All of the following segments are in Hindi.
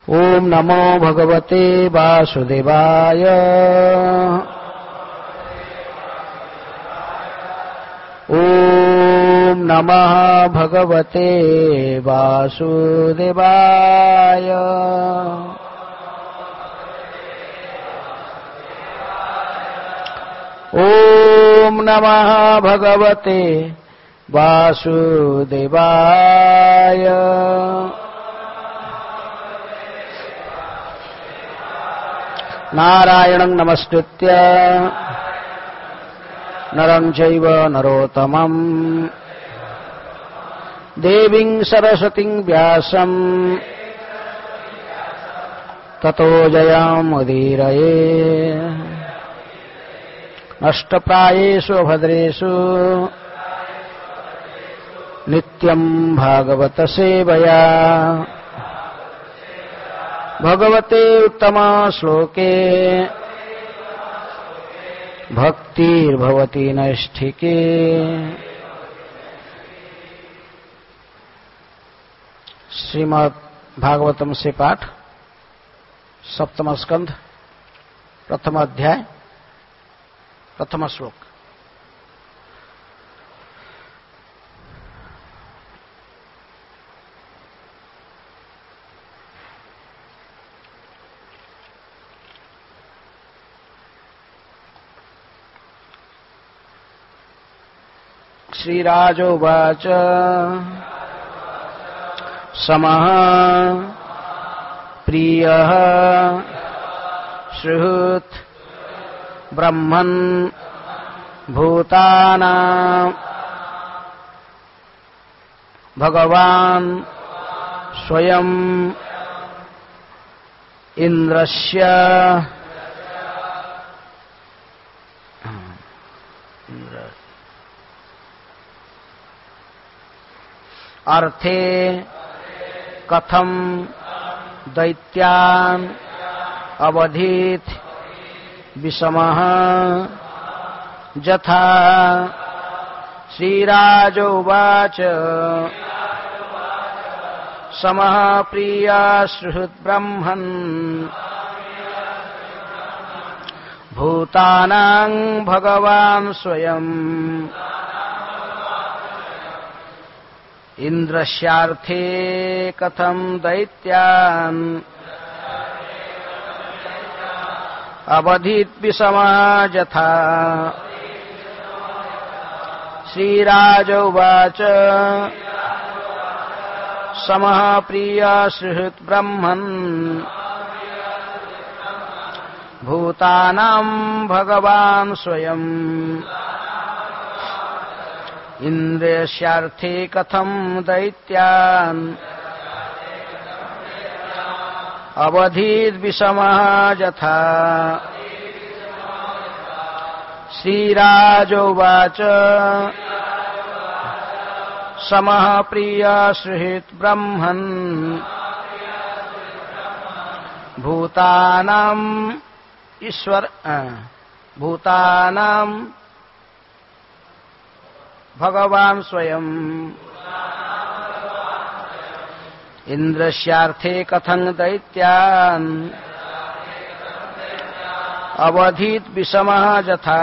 ओम नमो भगवते वासुदेवाय। ओम नमः भगवते वासुदेवाय। ओम नमः भगवते वासुदेवाय। नारायणं नमस्कृत्य नरं चैव नरोत्तमं देवीं सरस्वतीं व्यासं ततो जयमुदीरये। नष्टप्रायेषु अभद्रेषु नित्यं भागवत सेवया भगवते उत्तम श्लोके भक्तिर्भवति नैष्ठिके। श्रीमद् भागवतम से पाठ, सप्तम स्कंध, प्रथम अध्याय, प्रथम श्लोक। श्रीराजोवाच समः प्रियः सुहृत् ब्रह्मन् भूतानां भगवान् स्वयं इन्द्रस्य अर्थे कथम दैत्यान् अवधीत विषमः यथा। श्रीराजोवाच समः प्रिया सुहृत् ब्रह्मन् भूतानां भगवान् स्वयं इन्द्रस्यार्थे कथं दैत्यान् अवधीत विषमः यथा। श्रीराज उवाच समः प्रिया सुहृत् ब्रह्मन् भूतानां भगवान् स्वयं इन्द्रस्यार्थे कथं दैत्यान् अवधीत विषमः यथा। श्रीराजोवाच समः प्रिया सुहृत् ब्रह्मन् भूतानां भगवान् स्वयं इन्द्रस्यार्थे कथं दैत्यान् अवधीत विषमः यथा।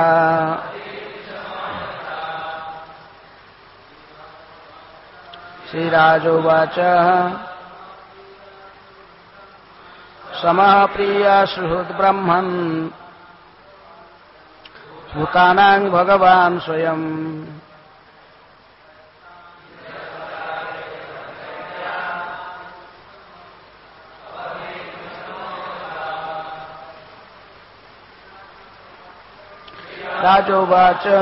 श्रीराजोवाच समः प्रिया सुहृत् ब्रह्मन् भूतानां भगवान् स्वयं राजोवाच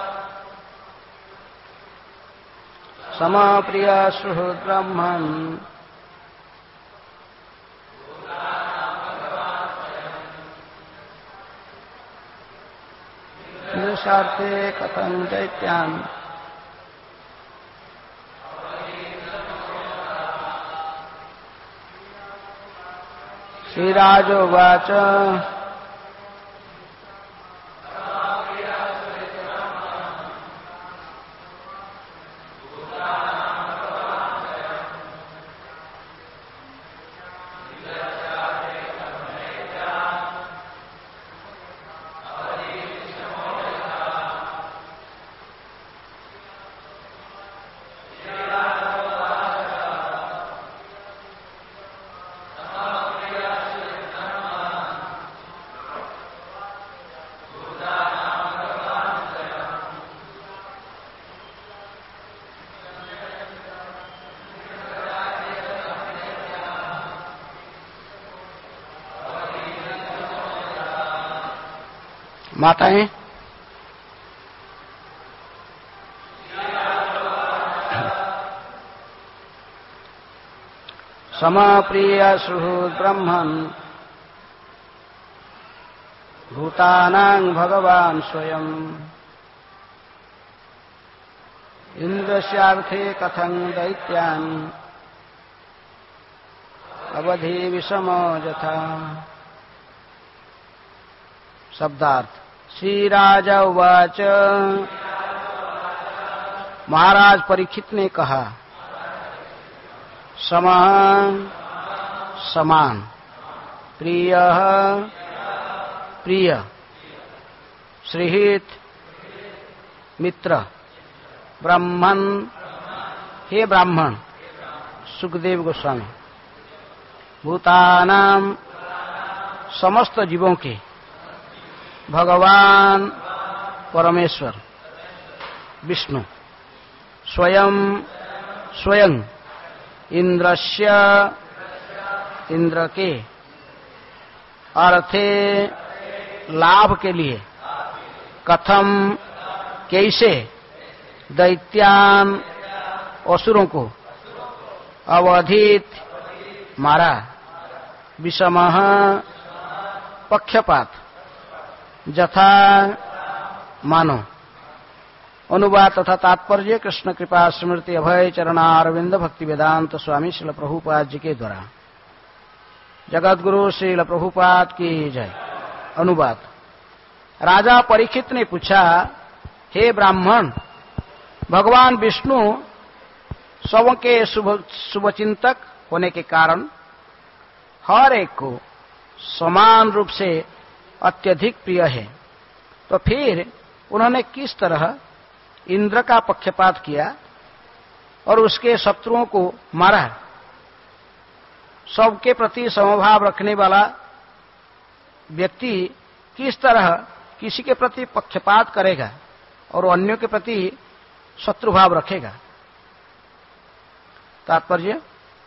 समः प्रिया सुहृत् ब्रह्मन् इन्द्रस्यार्थे कथं दैत्यान् श्रीराजोवाच माताएं, समप्रिय सुहृद ब्रह्मन् भूतानां भगवान् स्वयं इंद्रस्यार्थे कथं दैत्यान् अवधि विषमो यथा। शब्दार्थ। श्री राजा उवाच, महाराज परीक्षित ने कहा, समान समान, प्रिय प्रिय, श्रीहित मित्र, ब्राह्मण हे ब्राह्मण, सुखदेव गोस्वामी, भूतानाम समस्त जीवों के, भगवान परमेश्वर विष्णु, स्वयं स्वयं, इंद्रस्य इंद्र के, अर्थे लाभ के लिए, कथम कैसे, दैत्यान असुरों को, अवधित मारा, विषमः पक्षपात, जथा मानो। अनुवाद तथा तात्पर्य कृष्ण कृपा स्मृति अभय चरणारविंद भक्ति वेदांत स्वामी श्रील प्रभुपाद जी के द्वारा। जगत गुरु श्रील प्रभुपाद की जय। अनुवाद। राजा परीक्षित ने पूछा, हे ब्राह्मण, भगवान विष्णु सबों के शुभचिंतक होने के कारण हर एक को समान रूप से अत्यधिक प्रिय है, तो फिर उन्होंने किस तरह इंद्र का पक्षपात किया और उसके शत्रुओं को मारा? सबके प्रति समभाव रखने वाला व्यक्ति किस तरह किसी के प्रति पक्षपात करेगा और अन्यों के प्रति शत्रुभाव रखेगा? तात्पर्य।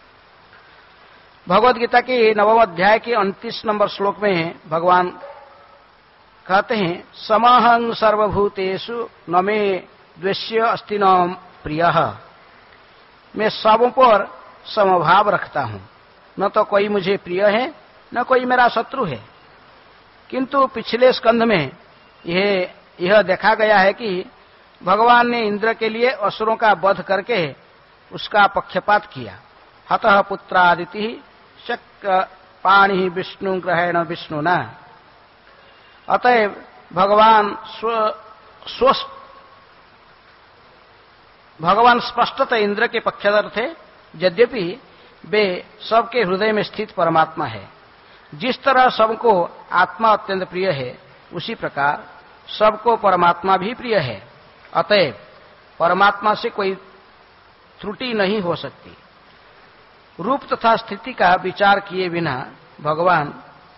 भगवद गीता के 9वें अध्याय के 29 नंबर श्लोक में भगवान कहते हैं, समहं सर्वभूतेषु न मे द्वेष्य अस्ति न प्रियः। मैं सबों पर समभाव रखता हूं, न तो कोई मुझे प्रिय है न कोई मेरा शत्रु है। किंतु पिछले स्कंध में यह देखा गया है कि भगवान ने इंद्र के लिए असुरों का वध करके उसका पक्षपात किया। हतः पुत्रादिति शक्य पाणि विष्णु ग्रहेण विष्णुना। अतएव भगवान स्पष्टतः इंद्र के पक्षधर थे, यद्यपि वे सबके हृदय में स्थित परमात्मा है। जिस तरह सबको आत्मा अत्यंत प्रिय है, उसी प्रकार सबको परमात्मा भी प्रिय है। अतएव परमात्मा से कोई त्रुटि नहीं हो सकती। रूप तथा स्थिति का विचार किए बिना भगवान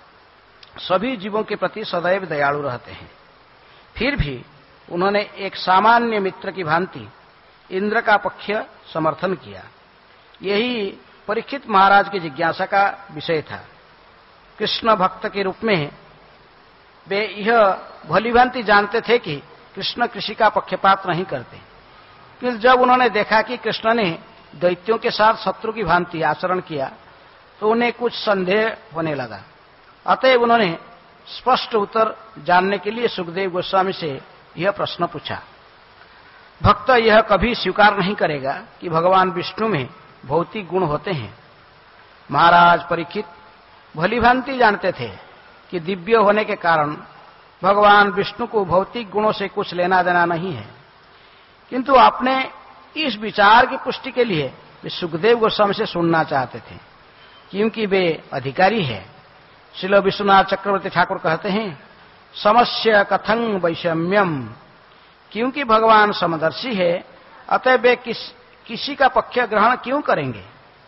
सभी जीवों के प्रति सदैव दयालु रहते हैं। फिर भी उन्होंने एक सामान्य मित्र की भांति इंद्र का पक्ष समर्थन किया। यही परीक्षित महाराज की जिज्ञासा का विषय था। कृष्ण भक्त के रूप में वे यह भलीभांति जानते थे कि कृष्ण किसी का पक्षपात नहीं करते, किंतु जब उन्होंने देखा कि कृष्ण ने दैत्यों के साथ शत्रु की भांति आचरण किया तो उन्हें कुछ संदेह होने लगा। अतएव उन्होंने स्पष्ट उत्तर जानने के लिए सुखदेव गोस्वामी से यह प्रश्न पूछा। भक्त यह कभी स्वीकार नहीं करेगा कि भगवान विष्णु में भौतिक गुण होते हैं। महाराज परीक्षित भलीभांति जानते थे कि दिव्य होने के कारण भगवान विष्णु को भौतिक गुणों से कुछ लेना देना नहीं है, किंतु अपने इस विचार की पुष्टि के लिए वे सुखदेव गोस्वामी से सुनना चाहते थे, क्योंकि वे अधिकारी है। श्रील विश्वनाथ चक्रवर्ती ठाकुर कहते हैं, समस्य कथं वैषम्यम। क्योंकि भगवान समदर्शी है, अतः वे किसी का पक्ष ग्रहण क्यों करेंगे?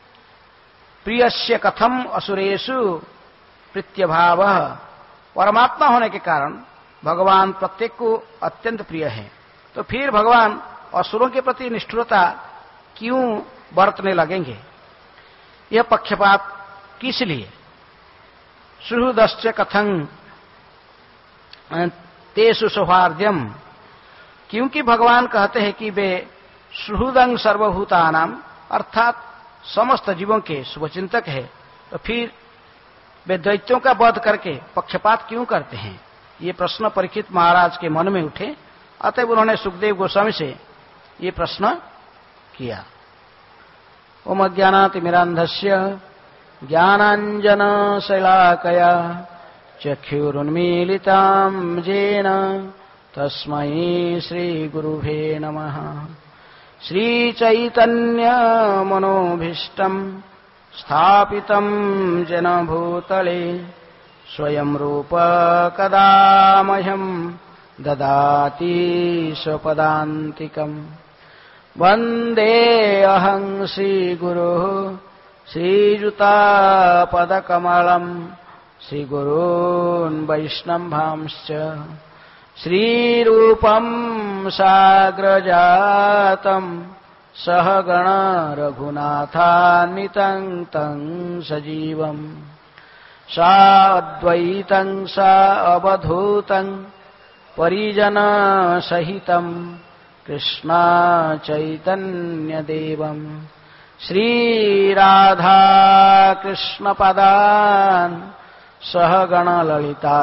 प्रियस्य कथम असुरेषु प्रीत्यभाव। परमात्मा होने के कारण भगवान प्रत्येक को अत्यंत प्रिय है, तो फिर भगवान असुरों के प्रति निष्ठुरता क्यों बरतने लगेंगे? यह पक्षपात किस लिए? सुहृदश्च कथं तेषु सौहार्द्यम, क्योंकि भगवान कहते हैं कि वे सुहृदं सर्वभूतानाम, अर्थात समस्त जीवों के शुभचिंतक है, तो फिर वे दैत्यों का वध करके पक्षपात क्यों करते हैं? ये प्रश्न परीक्षित महाराज के मन में उठे। अतः उन्होंने सुखदेव गोस्वामी से ये प्रश्न किया। ओम अज्ञानातिमिरान्धस्य ज्ञानाञ्जन शलाकया चक्षुरुन्मीलितं येन तस्मै श्रीगुरुवे नमः। श्रीचैतन्य मनोभीष्टं स्थापितं येन भूतले स्वयं रूप कदा मह्यं ददाति स्वपदान्तिकम्। वन्देऽहं श्रीगुरुः श्रीयुतापदकमलं श्रीगुरून् वैष्णवांश्च श्रीरूपं साग्रजातं सहगण रघुनाथान्वितं तं सजीवम् साद्वैतं सावधूतं परिजनसहितं कृष्ण चैतन्यदेवम् श्रीराधा कृष्णपदान् सहगण ललिता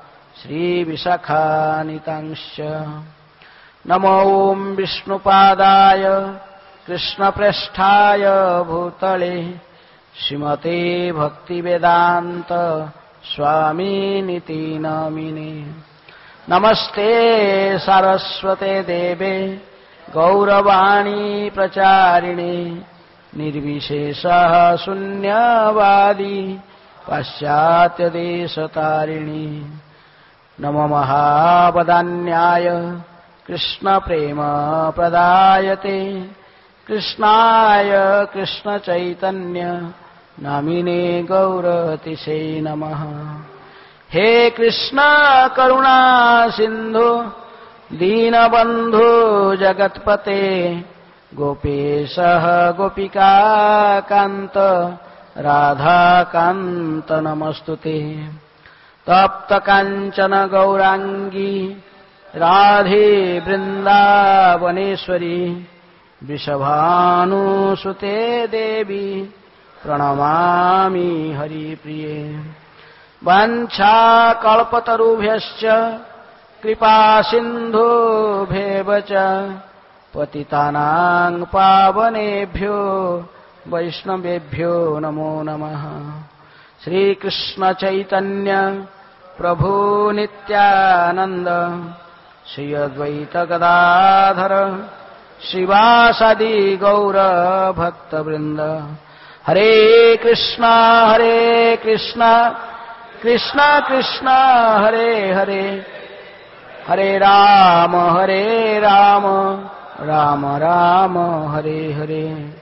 श्रीविशाखान्वितांश्च। नमो विष्णुपादाय कृष्णप्रेष्ठाय भूतले श्रीमते भक्तिवेदान्त स्वामिनिति नामिने। नमस्ते सारस्वते देवे गौरवाणी प्रचारिणे निर्विशेषः शून्यवादी पाश्चात्यदेशतारिणी। नमो महावदान्याय कृष्णप्रेम प्रदायते कृष्णाय कृष्णचैतन्य नामिने गौरतिसे नमः। हे कृष्ण करुणा सिंधु दीनबंधु जगत्पते गोपेशः गोपिका कांत राधा कांत नमस्तुते। तप्त कांचन गौरांगी राधे वृंदावनेश्वरी वृषभानुसुते देवी प्रणमामि हरिप्रिये। वाञ्छाकल्पतरुभ्यश्च कृपा सिन्धुभ्येव च पतितानां पावनेभ्यो वैष्णवेभ्यो नमो नमः। श्रीकृष्ण चैतन्य प्रभु नित्यानंद श्री अद्वैत गदाधर श्रीवासादि गौर भक्तवृंद। हरे कृष्णा कृष्णा कृष्णा हरे हरे, हरे राम राम राम हरे हरे।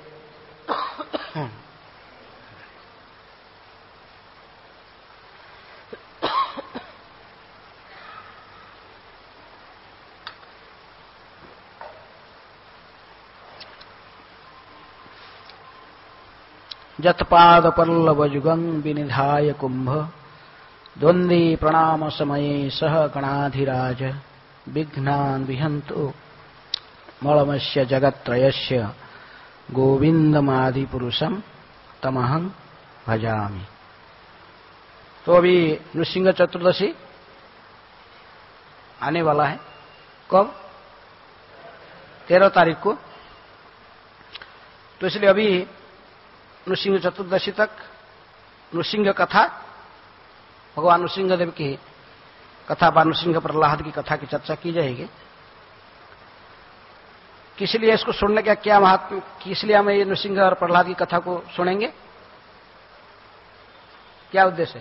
जत्पादपल्लवयुगं विनिधाय कुंभ द्वंद्वे प्रणाम समये सह गणाधिराज विघ्नान् विहन्तु मलमस्य जगत्त्रयस्य गोविंदमादिपुरुषं तमहं भजामि। तो अभी नृसिंह चतुर्दशी आने वाला है। कब? 13 तारीख को। तो इसलिए अभी नृसिंह चतुर्दशी तक नृसिंह कथा, भगवान नृसिंह देव की कथा व नृसिंह प्रहलाद की कथा की चर्चा की जाएगी। किस लिए इसको सुनने का क्या महात्म, किस लिए हम ये नृसिंह और प्रहलाद की कथा को सुनेंगे? क्या उद्देश्य है?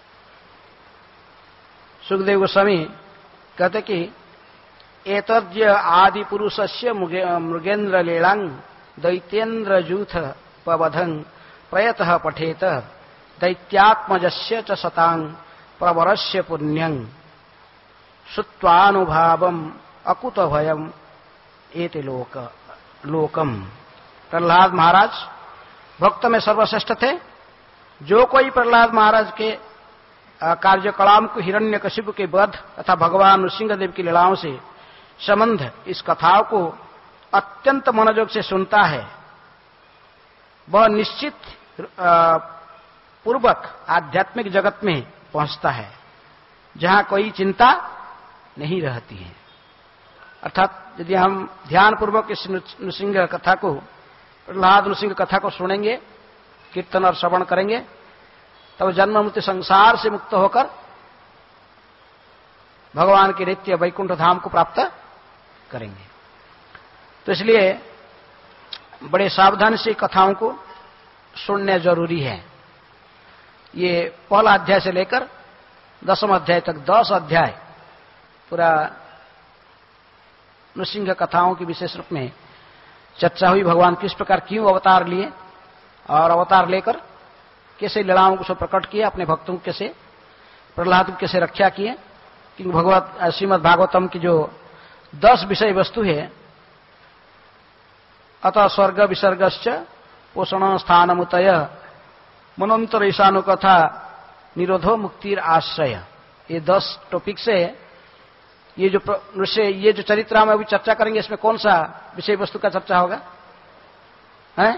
सुखदेव गोस्वामी कहते कि एतद्य आदि पुरुषस्य मृगेन्द्र लीलांग दैत्येन्द्र जूथ पवधं प्रयतः पठेत दैत्यात्मजस्य च शतांग प्रवरस्य पुण्यं श्रुत्वानुभावम् अकुत भयम् एति लोकम। प्रहलाद महाराज भक्त में सर्वश्रेष्ठ थे। जो कोई प्रहलाद महाराज के कार्यकलाप को हिरण्यकशिपु के वध तथा भगवान नृसिंहदेव की लीलाओं से संबंध इस कथाओं को अत्यंत मनोयोग से सुनता है, वह निश्चित पूर्वक आध्यात्मिक जगत में पहुंचता है जहां कोई चिंता नहीं रहती है। अर्थात यदि हम ध्यान पूर्वक इस नृसिंह कथा को, प्रहलाद नृसिंह कथा को सुनेंगे, कीर्तन और श्रवण करेंगे, तब जन्म मृत्यु संसार से मुक्त होकर भगवान के नित्य वैकुंठ धाम को प्राप्त करेंगे। तो इसलिए बड़े सावधान से कथाओं को सुनना जरूरी है। ये पहला अध्याय से लेकर 10वां अध्याय तक 10 अध्याय पूरा नृसिंह कथाओं की विशेष रूप में चर्चा हुई। भगवान किस प्रकार क्यों अवतार लिए और अवतार लेकर कैसे लीलाओं को प्रकट किए, अपने भक्तों को कैसे, प्रहलाद की कैसे रक्षा किए। क्योंकि भगवत श्रीमद् भागवतम की जो 10 विषय वस्तु है, अतः स्वर्ग विसर्गश्च पोषण स्थानमुतय मनोन्तर ईशानु कथा निरोधो मुक्तिर आश्रय, ये 10 टॉपिक से ये जो चरित्र हम अभी चर्चा करेंगे, इसमें कौन सा विषय वस्तु का चर्चा होगा? है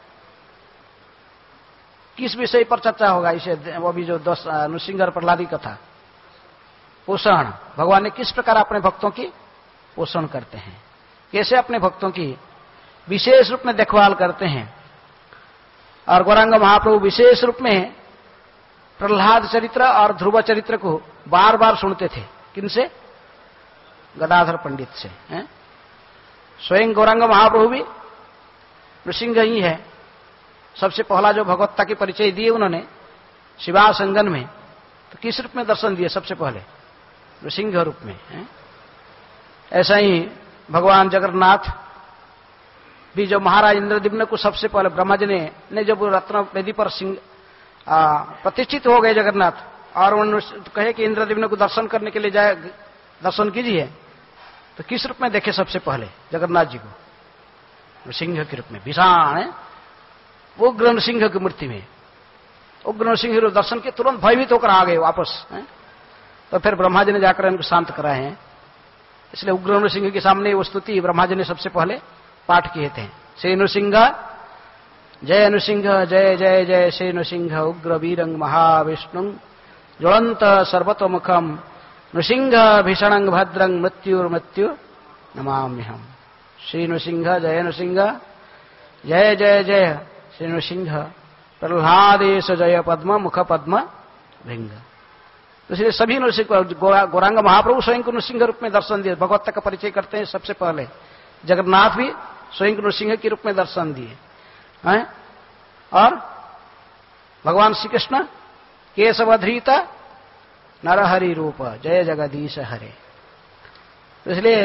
किस विषय पर चर्चा होगा? इसे वो भी जो 10 नृसिंह और प्रहलादी कथा, पोषण, भगवान ने किस प्रकार अपने भक्तों की पोषण करते हैं, कैसे अपने भक्तों की विशेष रूप में देखभाल करते हैं। और गौरांग महाप्रभु विशेष रूप में प्रहलाद चरित्र और ध्रुव चरित्र को बार बार सुनते थे। किनसे? गदाधर पंडित से। स्वयं गौरांग महाप्रभु भी नृसिंह ही है। सबसे पहला जो भगवत्ता के परिचय दिए उन्होंने शिवासंगन में, तो किस रूप में दर्शन दिए? सबसे पहले नृसिंह रूप में। ऐसा ही भगवान जगन्नाथ भी जब महाराज इंद्रद्युम्न को सबसे पहले ब्रह्मा जी ने जब रत्न वेदी पर प्रतिष्ठित हो गए जगन्नाथ, और उन्होंने कहे कि इंद्रद्युम्न को दर्शन करने के लिए जाए, दर्शन कीजिए, तो किस रूप में देखे? सबसे पहले जगन्नाथ जी को नृसिंह के रूप में, विशाल उग्र नृसिंह की मूर्ति में। उग्र नृसिंह दर्शन के तुरंत भयभीत होकर आ गए वापस। तो फिर ब्रह्मा जी ने जाकर इनको शांत कराए हैं। इसलिए उग्र नृसिंह के सामने वो स्तुति ब्रह्मा जी ने सबसे पहले पाठ किए थे। श्री नृसिंह जय नृसिंह जय जय जय श्री नृसिंह उग्र वीरंग महाविष्णु ज्वलंत सर्वतोमुखम नृसिंह भीषणंग भद्रंग मृत्यु नमाम्यहम्। श्री नृसिंह जय नृसिंह जय जय जय श्री नृसिंह प्रह्लादेश जय पद्म मुख पद्म भृंग। इसलिए सभी नृसिंह, गौरांग महाप्रभु स्वयं को नृसिंह रूप में दर्शन दिए, भगवत्ता का परिचय करते हैं सबसे पहले। जगन्नाथ भी स्वयं को नृसिंह के रूप में दर्शन दिए हैं। और भगवान श्री कृष्ण केशवधृत नरहरि रूप जय जगदीश हरे। इसलिए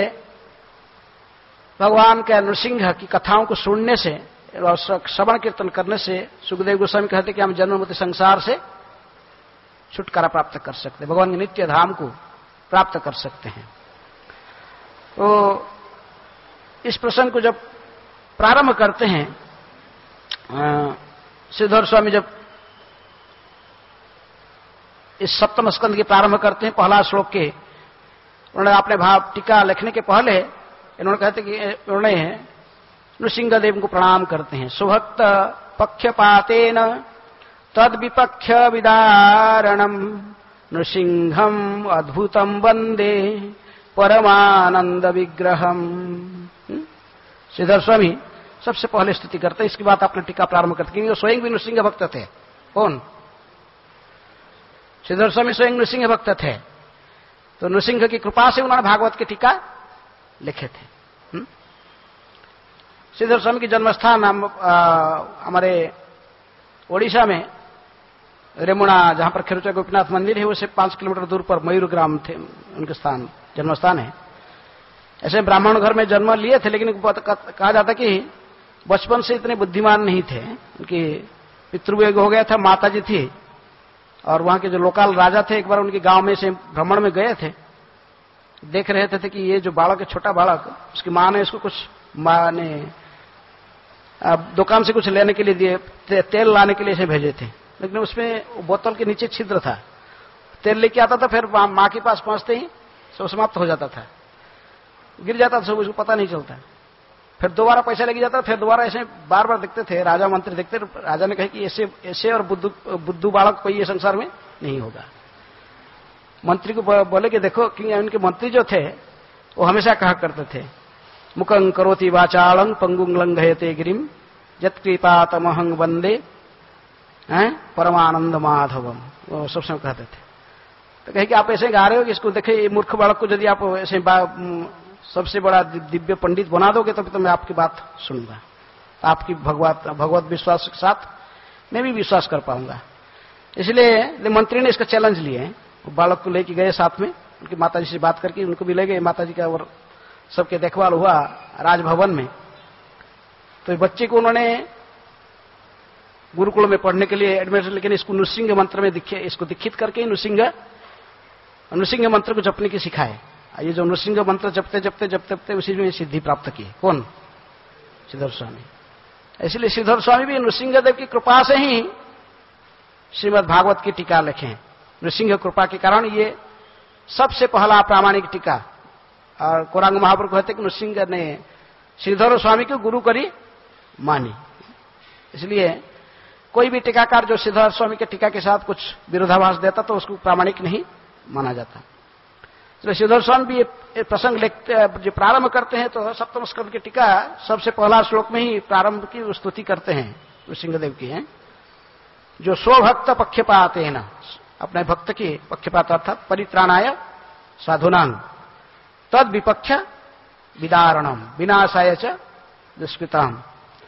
भगवान के नृसिंह की कथाओं को सुनने से और श्रवण कीर्तन करने से सुखदेव गोस्वामी कहते कि हम जन्म मृत्यु संसार से छुटकारा प्राप्त कर सकते हैं, भगवान के नित्य धाम को प्राप्त कर सकते हैं। तो इस प्रसंग को जब प्रारंभ करते हैं, श्रीधर स्वामी जब इस सप्तम स्कंद के प्रारंभ करते हैं पहला श्लोक के, उन्होंने अपने भाव टीका लिखने के पहले इन्होंने कहते कि उन्होंने नृसिंह देव को प्रणाम करते हैं। सुभक्त पक्षपातेन तद विपक्ष विदारणम नृसिंहम अद्भुतम वंदे परमानंद विग्रहम। श्रीधर स्वामी सबसे पहले स्तुति करते हैं, इसके बाद अपने टीका प्रारंभ करते, क्योंकि वो स्वयं भी नृसिंह भक्त थे। कौन? श्रीधर स्वामी स्वयं नृसिंह भक्त थे। तो नृसिंह की कृपा से उन्होंने भागवत के टीका लिखे थे। श्रीधर स्वामी की जन्मस्थान हमारे ओडिशा में रेमुणा, जहां पर खेरुचा गोपीनाथ मंदिर है, उससे 5 किलोमीटर दूर पर मयूर ग्राम थे उनके स्थान, जन्मस्थान है। ऐसे ब्राह्मण घर में जन्म लिए थे, लेकिन कहा जाता कि बचपन से इतने बुद्धिमान नहीं थे। उनकी पितृवियोग हो गया था, माता जी थी, और वहां के जो लोकल राजा थे एक बार उनके गांव में से भ्रमण में गए थे, देख रहे थे कि ये जो बालक है, छोटा बालक, उसकी माँ ने इसको कुछ दुकान से कुछ लेने के लिए दिए, तेल लाने के लिए इसे भेजे थे, लेकिन उसमें बोतल के नीचे छिद्र था, तेल लेके आता था, फिर माँ के पास पहुंचते ही सब समाप्त हो जाता था, गिर जाता था सब, उसको पता नहीं चलता। फिर दोबारा पैसा लेके जाता, फिर दोबारा ऐसे बार बार देखते थे, राजा मंत्री देखते, राजा ने कहा कि ऐसे ऐसे और बुद्धू बालक कोई ये संसार में नहीं होगा। मंत्री को बोले कि देखो, कि उनके मंत्री जो थे वो हमेशा कहा करते थे, मुखं करोति वाचालं पंगुं लंघयते गिरिम यत्कृपातमहं वंदे परमानंद माधवम, वो सब समय कहते थे। तो कहे कि आप ऐसे गा रहे हो कि इसको देखे, मूर्ख बालक को यदि आप ऐसे सबसे बड़ा दिव्य पंडित बना दोगे तब तो मैं आपकी बात सुनूंगा, आपकी भगवत विश्वास के साथ मैं भी विश्वास कर पाऊंगा। इसलिए मंत्री ने इसका चैलेंज लिए, बालक को लेके गए साथ में, उनकी माताजी से बात करके उनको भी ले गए, माताजी का और सबके देखभाल हुआ राजभवन में। तो बच्चे को उन्होंने गुरुकुल में पढ़ने के लिए एडमिशन, लेकिन इसको नृसिंह मंत्र में इसको दीक्षित करके नृसिंह मंत्र को जपने की सिखाए। ये जो नृसिंह मंत्र जपते जपते जपते जपते उसी में सिद्धि प्राप्त की। कौन? श्रीधर स्वामी। इसलिए श्रीधर स्वामी भी नृसिंह देव की कृपा से ही श्रीमद् भागवत की टीका लिखे। नृसिंह कृपा के कारण ये सबसे पहला प्रामाणिक टीका। और कोरांग महाप्रभु कहते कि नृसिंह ने श्रीधर स्वामी को गुरु करी मानी। इसलिए कोई भी टीकाकार जो श्रीधर स्वामी के टीका के साथ कुछ विरोधाभास देता तो उसको प्रामाणिक नहीं माना जाता। तो श्रीधर स्वामी भी ये प्रसंग लिखते, जो प्रारंभ करते हैं तो सप्तम स्कंद की टीका सबसे पहला श्लोक में ही प्रारंभ की स्तुति करते हैं नृसिंहदेव की है, जो स्वभक्त पक्षपात है ना, अपने भक्त की पक्षपात अर्थात परित्राणाय साधुनां तद विपक्ष विदारणम विनाशाय च दुष्कृताम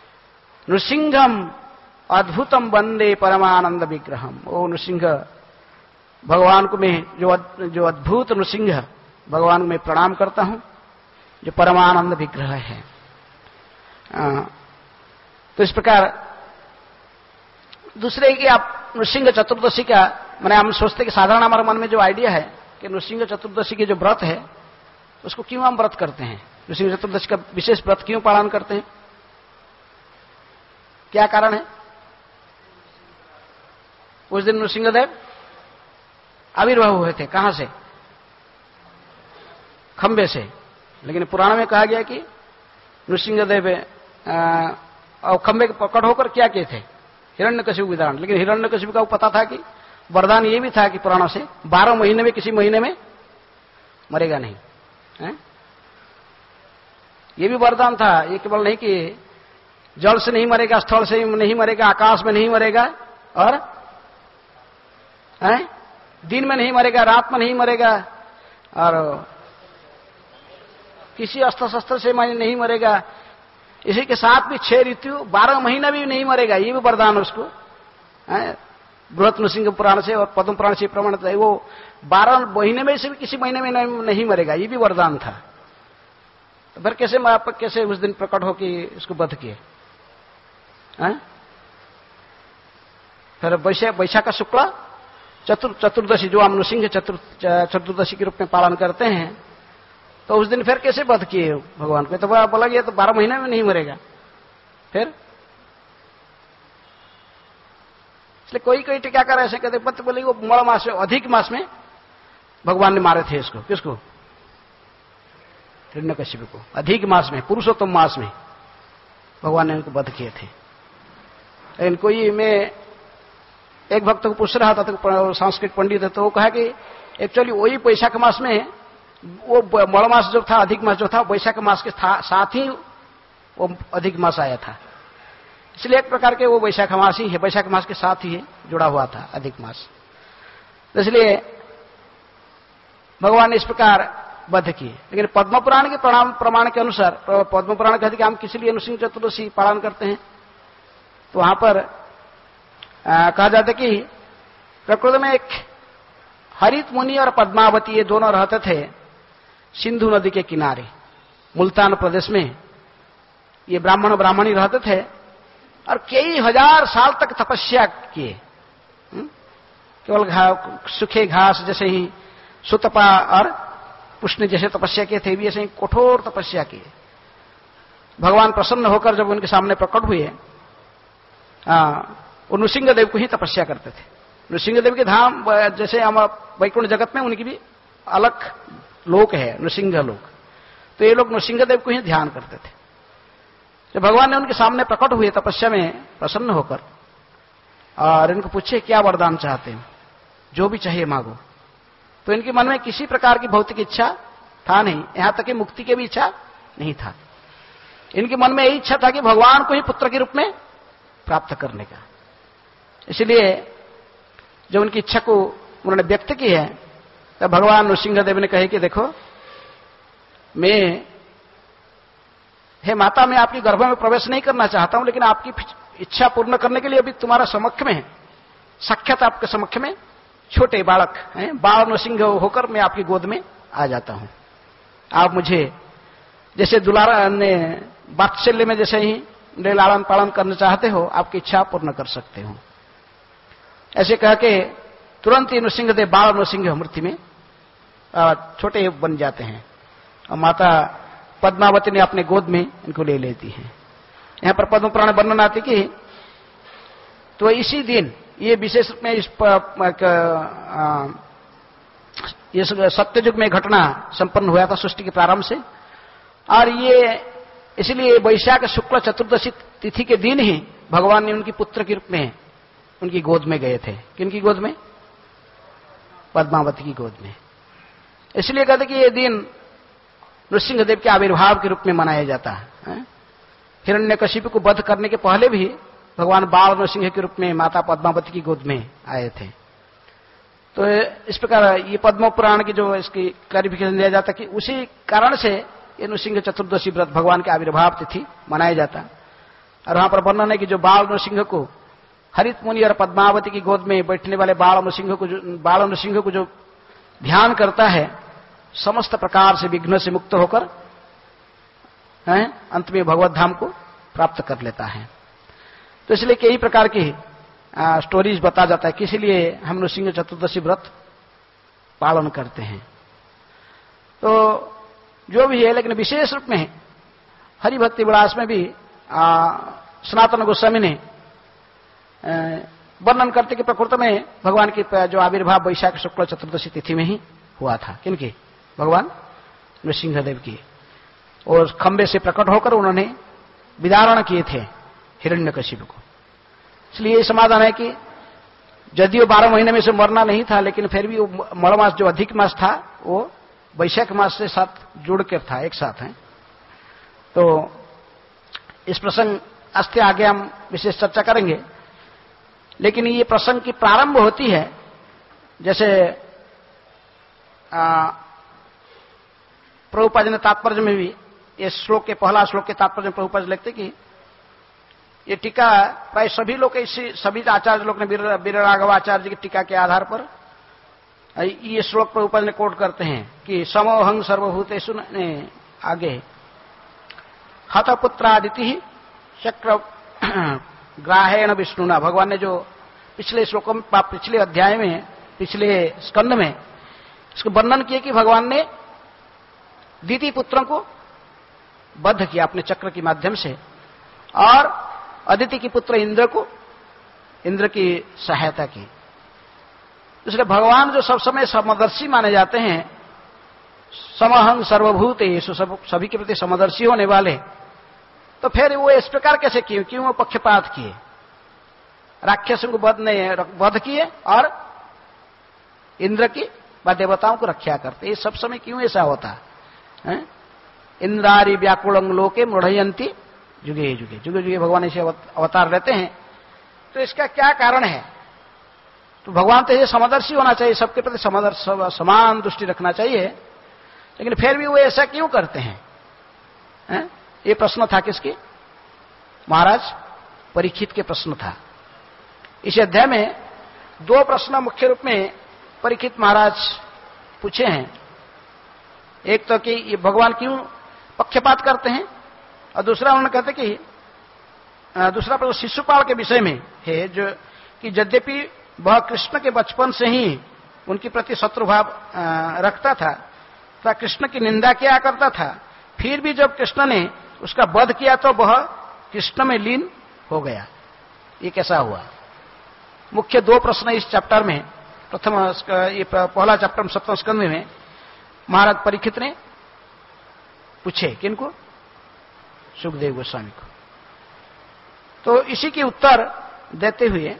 नृसिंहम अद्भुतम वंदे परमानंद विग्रहम। ओ नृसिंह भगवान को मैं जो अद्भुत नृसिंह भगवान को मैं प्रणाम करता हूं, जो परमानंद विग्रह है। तो इस प्रकार दूसरे कि आप नृसिंह चतुर्दशी का, मैंने हम सोचते कि साधारण हमारे मन में जो आइडिया है कि नृसिंह चतुर्दशी के जो व्रत है उसको क्यों हम व्रत करते हैं, नृसिंह चतुर्दशी का विशेष व्रत क्यों पालन करते हैं, क्या कारण है? उस दिन नृसिंहदेव आविर्भाव हुए थे। कहां से? खंबे से। लेकिन पुराण में कहा गया कि नृसिंहदेव और खंबे के प्रकट होकर क्या किए थे? हिरण्यकशिपु विदारण। लेकिन हिरण्यकशिपु का पता था कि वरदान ये भी था कि पुराणों से 12 महीने में किसी महीने में मरेगा नहीं है? ये भी वरदान था। ये केवल नहीं कि जल से नहीं मरेगा, स्थल से नहीं मरेगा, आकाश में नहीं मरेगा, और दिन में नहीं मरेगा, रात में नहीं मरेगा, और किसी अस्त्र शस्त्र से नहीं मरेगा। इसी के साथ भी 6 ऋतु 12 महीना भी नहीं मरेगा, ये भी वरदान है उसको। बृहत नृसिंह पुराण से और पद्म पुराण से प्रमाणित है, वो 12 महीने में से भी किसी महीने में नहीं मरेगा, ये भी वरदान था। तो फिर कैसे उस दिन प्रकट हो कि इसको वध किए? फिर वैशाख शुक्ला चतुर्दशी जो हम नृसिंह चतुर्दशी के रूप में पालन करते हैं, तो उस दिन फिर कैसे वध किए भगवान को? तो बोला गया तो 12 महीने में नहीं मरेगा। फिर इसलिए कोई टीकाकार ऐसे कहते पत्र बोले वो मल मास में, अधिक मास में भगवान ने मारे थे इसको। किसको? हिरण्यकशिपु को। अधिक मास में, पुरुषोत्तम मास में भगवान ने उनको वध किए थे। लेकिन कोई, मैं एक भक्त को पूछ रहा था, तो संस्कृत पंडित है, तो वो कहा कि एक्चुअली वही वैशाख मास में, वो मल मास जो था, अधिक मास जो था, वैशाख मास के साथ ही वो अधिक मास आया था। इसलिए एक प्रकार के वो वैशाख मास ही है, वैशाख मास के साथ ही जुड़ा हुआ था अधिक मास। तो इसलिए भगवान ने इस प्रकार वध किए। लेकिन पद्म पुराण के प्रमाण के अनुसार, पद्म पुराण कहते कि हम किस लिए नृसिंह चतुर्दशी पालन करते हैं, तो वहां पर कहा जाता कि प्रकृति में एक हरित मुनि और पद्मावती, ये दोनों रहते थे सिंधु नदी के किनारे मुल्तान प्रदेश में। ये ब्राह्मण ब्राह्मणी रहते थे और कई हजार साल तक तपस्या किए। केवल सूखे घास जैसे ही सुतपा और पुष्ण जैसे तपस्या किए थे, भी ऐसे ही कठोर तपस्या किए। भगवान प्रसन्न होकर जब उनके सामने प्रकट हुए, वो नृसिंहदेव को ही तपस्या करते थे। नृसिंहदेव के धाम जैसे हम वैकुंठ जगत में उनकी भी अलग लोक है, नृसिंह लोक। तो ये लोग नृसिंहदेव को ही ध्यान करते थे। जब भगवान ने उनके सामने प्रकट हुए तपस्या में प्रसन्न होकर और इनको पूछे क्या वरदान चाहते हैं, जो भी चाहिए मांगो, तो इनके मन में किसी प्रकार की भौतिक इच्छा था नहीं, यहां तक कि मुक्ति की भी इच्छा नहीं था। इनके मन में यही इच्छा था कि भगवान को ही पुत्र के रूप में प्राप्त करने का। इसलिए जब उनकी इच्छा को उन्होंने व्यक्त की है तब भगवान नृसिंहदेव ने कहे कि देखो, हे माता, मैं आपके गर्भ में प्रवेश नहीं करना चाहता हूं, लेकिन आपकी इच्छा पूर्ण करने के लिए अभी तुम्हारा समक्ष में है, साक्षात आपके समक्ष में छोटे बालक हैं, बाल नृसिंह होकर मैं आपकी गोद में आ जाता हूं। आप मुझे जैसे दुलारा ने वात्सल्य में जैसे ही लालन पालन करना चाहते हो, आपकी इच्छा पूर्ण कर सकते हो। ऐसे कह के तुरंत ही नृसिंहदेव बाल नृसिंह मूर्ति में छोटे बन जाते हैं और माता पद्मावती ने अपने गोद में इनको ले लेती है। यहां पर पद्म पुराण वर्णन आती कि तो इसी दिन ये विशेष में इस सत्ययुग में घटना संपन्न हुआ था सृष्टि के प्रारंभ से, और ये इसलिए वैशाख शुक्ल चतुर्दशी तिथि के दिन ही भगवान ने उनकी पुत्र के रूप में उनकी गोद में गए थे। किनकी गोद में? पद्मावती की गोद में। इसलिए कहते कि ये दिन नृसिंहदेव के आविर्भाव के रूप में मनाया जाता है। हिरण्यकशिपु को वध करने के पहले भी भगवान बाल नृसिंह के रूप में माता पद्मावती की गोद में आए थे। तो इस प्रकार ये पद्म पुराण की जो इसकी क्लैरिफिकेशन दिया जाता कि उसी कारण से ये नृसिंह चतुर्दशी व्रत भगवान के आविर्भाव तिथि मनाया जाता। और वहां पर वर्णन है कि जो बाल नृसिंह को हरित मुनि और पद्मावती की गोद में बैठने वाले बाल नृसिंह को जो ध्यान करता है, समस्त प्रकार से विघ्न से मुक्त होकर अंत में भगवत धाम को प्राप्त कर लेता है। तो इसलिए कई प्रकार की स्टोरीज बता जाता है कि इसलिए हम नृसिंह चतुर्दशी व्रत पालन करते हैं। तो जो भी है, लेकिन विशेष रूप में हरिभक्ति विलास में भी सनातन गोस्वामी ने वर्णन करते कि प्रकृति में भगवान की जो आविर्भाव वैशाख शुक्ल चतुर्दशी तिथि में ही हुआ था। किनकी? भगवान नृसिंहदेव की। और खंबे से प्रकट होकर उन्होंने विदारण किए थे हिरण्यकशिपु को। इसलिए ये समाधान है कि यदियो 12 महीने में से मरना नहीं था, लेकिन फिर भी वो मड़ मास जो अधिक मास था वो वैशाख मास से साथ जुड़ कर था, एक साथ है। तो इस प्रसंग अस्ते आगे हम विशेष चर्चा करेंगे, लेकिन ये प्रसंग की प्रारंभ होती है जैसे प्रभुपाद ने तात्पर्य में भी इस श्लोक के पहला श्लोक के तात्पर्य में प्रभुपाद लिखते कि ये टीका प्राय सभी लोग सभी आचार्य लोग ने वीरराघवाचार्य जी की टीका के आधार पर ये श्लोक प्रभुपाद ने कोट करते हैं कि समोहं सर्वभूतेषु ने आगे हतपुत्रादिति चक्र ग्राहेण विष्णुना, भगवान ने जो पिछले श्लोकों में पिछले अध्याय में पिछले स्कंद में इसको वर्णन किया कि भगवान ने द्वितीय पुत्रों को बद्ध किया अपने चक्र के माध्यम से, और अदिति की पुत्र इंद्र की सहायता की। इसलिए भगवान जो सब समय समदर्शी माने जाते हैं, समहं सर्वभूतेषु सभी के प्रति समदर्शी होने वाले, तो फिर वो इस प्रकार कैसे किए? क्यों वो पक्षपात किए? राक्षसों को वध किए और इंद्र की व देवताओं को रक्षा करते। ये सब समय क्यों ऐसा होता है? इंद्रारी व्याकुलंग लोके मृढ़यंती जुगे जुगे, जुगे जुगे भगवान ऐसे अवतार लेते हैं। तो इसका क्या कारण है? तो भगवान तो ये समदर्शी होना चाहिए, सबके प्रति समान दृष्टि रखना चाहिए, लेकिन फिर भी वो ऐसा क्यों करते हैं? ये प्रश्न था किसकी? महाराज परीक्षित के प्रश्न था। इस अध्याय में 2 प्रश्न मुख्य रूप में परीक्षित महाराज पूछे हैं। एक तो कि ये भगवान क्यों पक्षपात करते हैं, और दूसरा उन्होंने कहते कि दूसरा प्रश्न शिशुपाल के विषय में है, जो कि यद्यपि वह कृष्ण के बचपन से ही उनके प्रति शत्रुभाव रखता था, तथा कृष्ण की निंदा किया करता था, फिर भी जब कृष्ण ने उसका वध किया तो वह कृष्ण में लीन हो गया। ये कैसा हुआ? मुख्य दो प्रश्न इस चैप्टर में, प्रथम ये पहला चैप्टर 7वें स्कंद में महाराज परीक्षित ने पूछे। किनको? सुखदेव गोस्वामी को। तो इसी के उत्तर देते हुए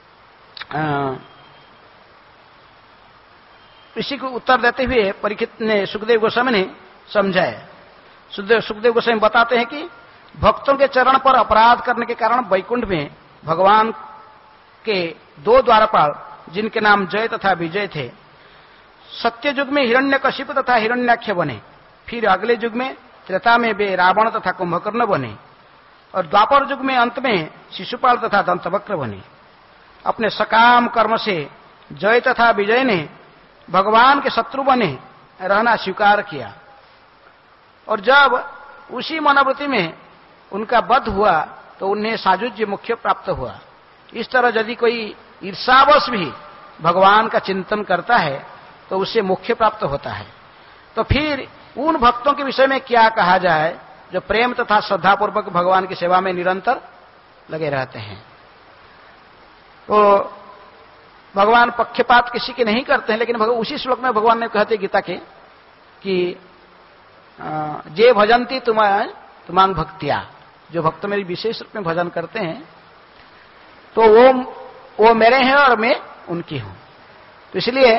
परीक्षित ने, सुखदेव गोस्वामी ने समझाया। सुखदेव गोस्वामी बताते हैं कि भक्तों के चरण पर अपराध करने के कारण वैकुंठ में भगवान के दो द्वारपाल, जिनके नाम जय तथा विजय थे, सत्य युग में हिरण्यकशिप तथा हिरण्याक्ष बने। फिर अगले युग में त्रेता में वे रावण तथा कुंभकर्ण बने और द्वापर युग में अंत में शिशुपाल तथा दंतवक्र बने। अपने सकाम कर्म से जय तथा विजय ने भगवान के शत्रु बने रहना स्वीकार किया और जब उसी मनोवृत्ति में उनका वध हुआ तो उन्हें सायुज्य मुख्य प्राप्त हुआ। इस तरह यदि कोई ईर्षावश भी भगवान का चिंतन करता है तो उससे मुख्य प्राप्त होता है। तो फिर उन भक्तों के विषय में क्या कहा जाए जो प्रेम तथा श्रद्धापूर्वक भगवान की सेवा में निरंतर लगे रहते हैं। तो भगवान पक्षपात किसी के नहीं करते हैं, लेकिन उसी श्लोक में भगवान ने कहते गीता के कि जे भजंती तुमांग भक्तिया, जो भक्त मेरी विशेष रूप में भजन करते हैं तो वो मेरे हैं और मैं उनकी हूं। तो इसलिए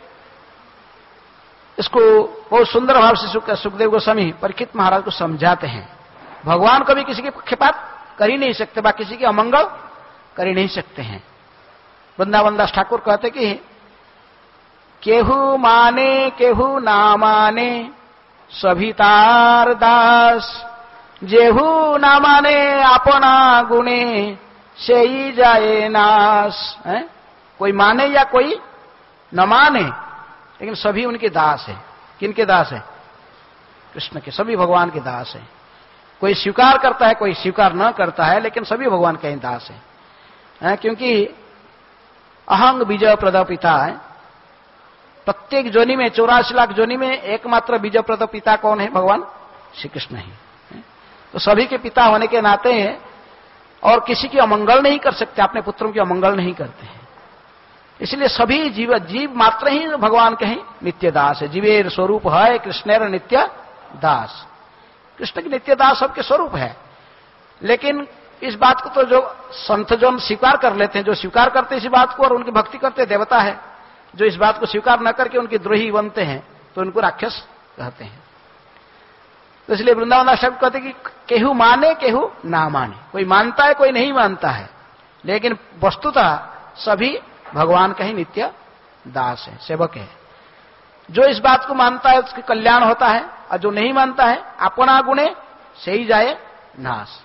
इसको बहुत सुंदर भाव से सुखदेव गोस्वामी परीक्षित महाराज को समझाते हैं। भगवान कभी किसी के पक्षपात कर ही नहीं सकते, बा किसी की अमंगल कर ही नहीं सकते हैं। वृंदावन दास ठाकुर कहते कि केहू माने केहू ना माने सभी तार दास, जेहू ना माने अपना गुणे से ही जाए नाश। कोई माने या कोई न माने, लेकिन सभी उनके दास है। किनके दास है? कृष्ण के। सभी भगवान के दास है। कोई स्वीकार करता है, कोई स्वीकार न करता है, लेकिन सभी भगवान के दास है। क्योंकि अहंग बीज प्रद पिता है। प्रत्येक जोनि में 84 लाख जोनि में एकमात्र बीज प्रद पिता कौन है? भगवान श्री कृष्ण ही। तो सभी के पिता होने के नाते हैं और किसी की अमंगल नहीं कर सकते, अपने पुत्रों की अमंगल नहीं करते हैं। इसलिए सभी जीव मात्र ही भगवान के ही नित्य दास है। जीवेर स्वरूप है कृष्णेर नित्य दास। कृष्ण की नित्य दास सबके स्वरूप है। लेकिन इस बात को तो जो संत जन स्वीकार कर लेते हैं, जो स्वीकार करते इस बात को और उनकी भक्ति करते देवता है, जो इस बात को स्वीकार न करके उनके द्रोही बनते हैं तो उनको राक्षस कहते हैं। तो इसलिए वृंदावन दास कहते कि केहू माने केहू ना माने, कोई मानता है कोई नहीं मानता है, लेकिन वस्तुतः सभी भगवान का ही नित्य दास है, सेवक है। जो इस बात को मानता है उसके कल्याण होता है और जो नहीं मानता है अपना गुणे से ही जाए नाश।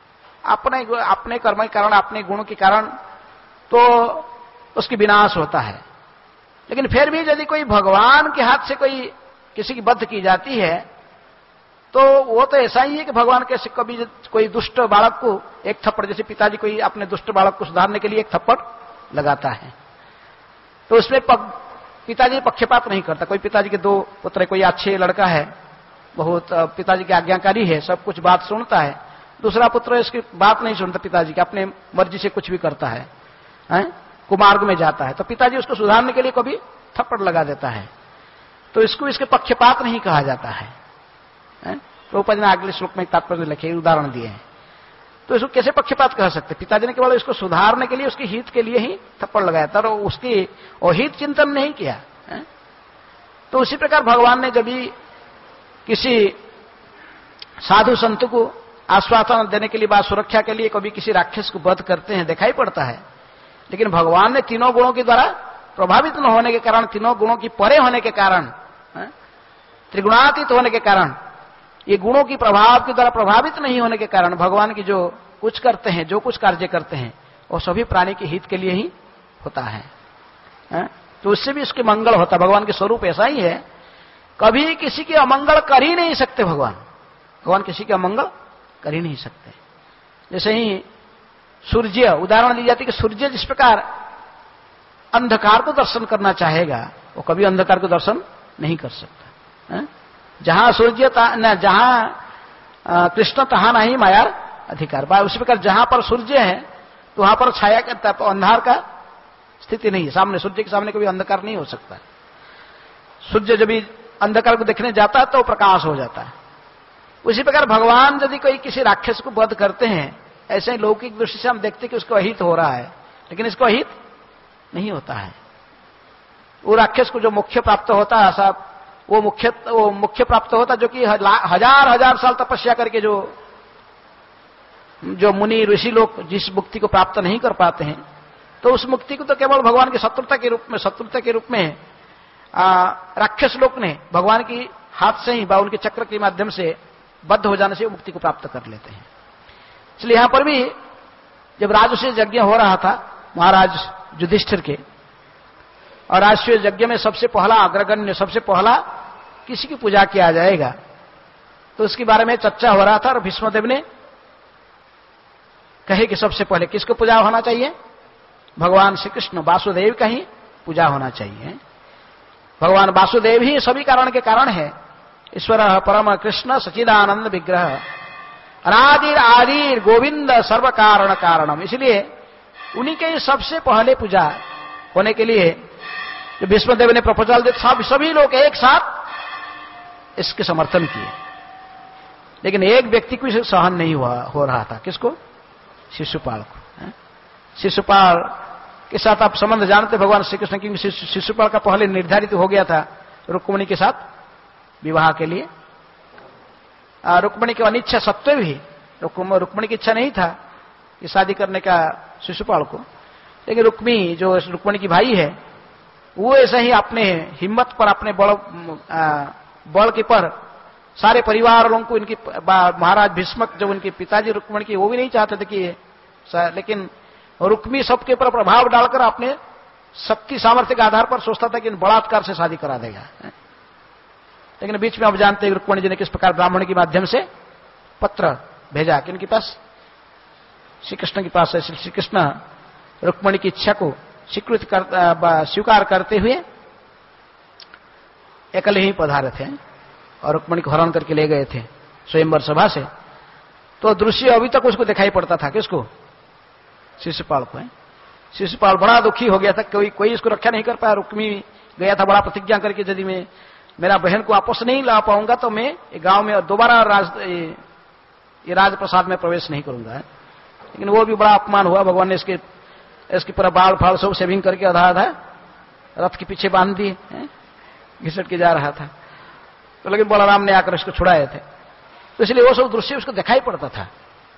अपने कर्म के कारण, अपने गुणों के कारण तो उसकी विनाश होता है। लेकिन फिर भी यदि कोई भगवान के हाथ से कोई किसी की वध की जाती है तो वो तो ऐसा ही है कि भगवान के कभी कोई दुष्ट बालक को एक थप्पड़, जैसे पिताजी कोई अपने दुष्ट बालक को सुधारने के लिए एक थप्पड़ लगाता है, तो उसमें पिताजी पक्षपात नहीं करता। कोई पिताजी के दो पुत्र, कोई अच्छे लड़का है, बहुत पिताजी के आज्ञाकारी है, सब कुछ बात सुनता है, दूसरा पुत्र इसकी बात नहीं सुनता पिताजी की, अपने मर्जी से कुछ भी करता है, कुमार्ग में जाता है, तो पिताजी उसको सुधारने के लिए कभी थप्पड़ लगा देता है। तो इसको इसके पक्षपात नहीं कहा जाता है। प्रभुपाद ने अगले श्लोक में तात्पर्य लिखे, उदाहरण दिए हैं। तो इसको कैसे पक्षपात कह सकते? पिताजी ने केवल इसको सुधारने के लिए, उसके हित के लिए ही थप्पड़ लगाया था और उसकी हित चिंतन नहीं किया। तो उसी प्रकार भगवान ने जब भी किसी साधु संत को आश्वासन देने के लिए, बात सुरक्षा के लिए कभी किसी राक्षस को वध करते हैं, दिखाई पड़ता है। लेकिन भगवान ने तीनों गुणों के द्वारा प्रभावित न होने के कारण, तीनों गुणों की परे होने के कारण, त्रिगुणातीत होने के कारण, ये गुणों की प्रभाव के द्वारा प्रभावित नहीं होने के कारण भगवान की जो कुछ करते हैं, जो कुछ कार्य करते हैं, वो सभी प्राणी के हित के लिए ही होता है। तो उससे भी उसके मंगल होता है। भगवान के स्वरूप ऐसा ही है, कभी किसी के अमंगल कर ही नहीं सकते। भगवान किसी के अमंगल कर ही नहीं सकते। जैसे ही सूर्य उदाहरण दी जाती है कि सूर्य जिस प्रकार अंधकार को दर्शन करना चाहेगा, वो कभी अंधकार को दर्शन नहीं कर सकता। जहां सूर्य जहां कृष्ण तहां नहीं माया अधिकार। उसी प्रकार जहां पर सूर्य है तो वहां पर छाया का, अंधार का स्थिति नहीं है। सामने सूर्य के सामने कभी अंधकार नहीं हो सकता। सूर्य जब भी अंधकार को देखने जाता है तो प्रकाश हो जाता है। उसी प्रकार भगवान यदि कोई किसी राक्षस को वध करते हैं, ऐसे ही लौकिक दृष्टि से हम देखते कि उसको अहित हो रहा है, लेकिन इसको अहित नहीं होता है। वो राक्षस को जो मोक्ष प्राप्त होता है, ऐसा वो मुख्य प्राप्त होता जो कि हजार हजार साल तपस्या करके जो मुनि ऋषि लोग जिस मुक्ति को प्राप्त नहीं कर पाते हैं, तो उस मुक्ति को तो केवल भगवान की शत्रुता के रूप में राक्षस लोग ने भगवान की हाथ से ही व उनके चक्र के माध्यम से बद्ध हो जाने से मुक्ति को प्राप्त कर लेते हैं। इसलिए यहां पर भी जब राजसूय यज्ञ हो रहा था महाराज युधिष्ठिर के, और राजसूय यज्ञ में सबसे पहला अग्रगण्य, सबसे पहला किसी की पूजा किया जाएगा, तो उसके बारे में चर्चा हो रहा था। और भीष्मदेव ने कहे कि सबसे पहले किसको पूजा होना चाहिए? भगवान श्री कृष्ण वासुदेव का ही पूजा होना चाहिए। भगवान वासुदेव ही सभी कारण के कारण है। ईश्वर परम कृष्ण सचिदानंद विग्रह अनादिर आदिर गोविंद सर्व कारण कारणम। इसलिए उन्हीं के सबसे पहले पूजा होने के लिए जो भीष्मदेव ने प्रपोजल दिया, सभी लोग एक साथ इसके समर्थन किए, लेकिन एक व्यक्ति को इसे सहन नहीं हो रहा था। किसको? शिशुपाल को। शिशुपाल के साथ आप संबंध जानते भगवान श्री कृष्ण, क्योंकि शिशुपाल का पहले निर्धारित हो गया था रुक्मिणी के साथ विवाह के लिए। रुक्मिणी की अनिच्छा सत्त्वे भी, रुक्मिणी की इच्छा नहीं था कि शादी करने का शिशुपाल को, लेकिन रुक्मिणी की भाई है, वो ऐसे ही अपने हिम्मत पर, अपने बल के पर सारे परिवार वालों को, इनकी महाराज भीष्मक जो उनके पिताजी रुक्मिणी की, वो भी नहीं चाहते थे कि, लेकिन रुक्मी सबके ऊपर प्रभाव डालकर अपने शक्ति सामर्थ्य के आधार पर सोचता था कि बलात्कार से शादी करा देगा। लेकिन बीच में आप जानते हैं रुक्मिणी जी ने किस प्रकार ब्राह्मण के माध्यम से पत्र भेजा कि इनके पास, श्री कृष्ण के पास है। श्री कृष्ण रुक्मिणी की इच्छा को स्वीकार करते हुए अकेले ही पधारे थे और रुक्मिणी को हरण करके ले गए थे स्वयंवर सभा से। तो दृश्य अभी तक उसको दिखाई पड़ता था। किसको? शिशुपाल को। शिशुपाल बड़ा दुखी हो गया था, कोई इसको रक्षा नहीं कर पाया। रुक्मी गया था बड़ा प्रतिज्ञा करके, यदि मैं मेरा बहन को वापस नहीं ला पाऊंगा तो मैं गांव में दोबारा राजप्रसाद में प्रवेश नहीं करूंगा। लेकिन वो भी बड़ा अपमान हुआ। भगवान ने इसके पूरा बाल फाल सब सेविंग करके आधा रथ के पीछे बांध दिए, घिसट के जा रहा था। तो लेकिन बलराम ने आकर इसको छुड़ाए थे, तो इसलिए वो सब दृश्य उसको दिखाई पड़ता था।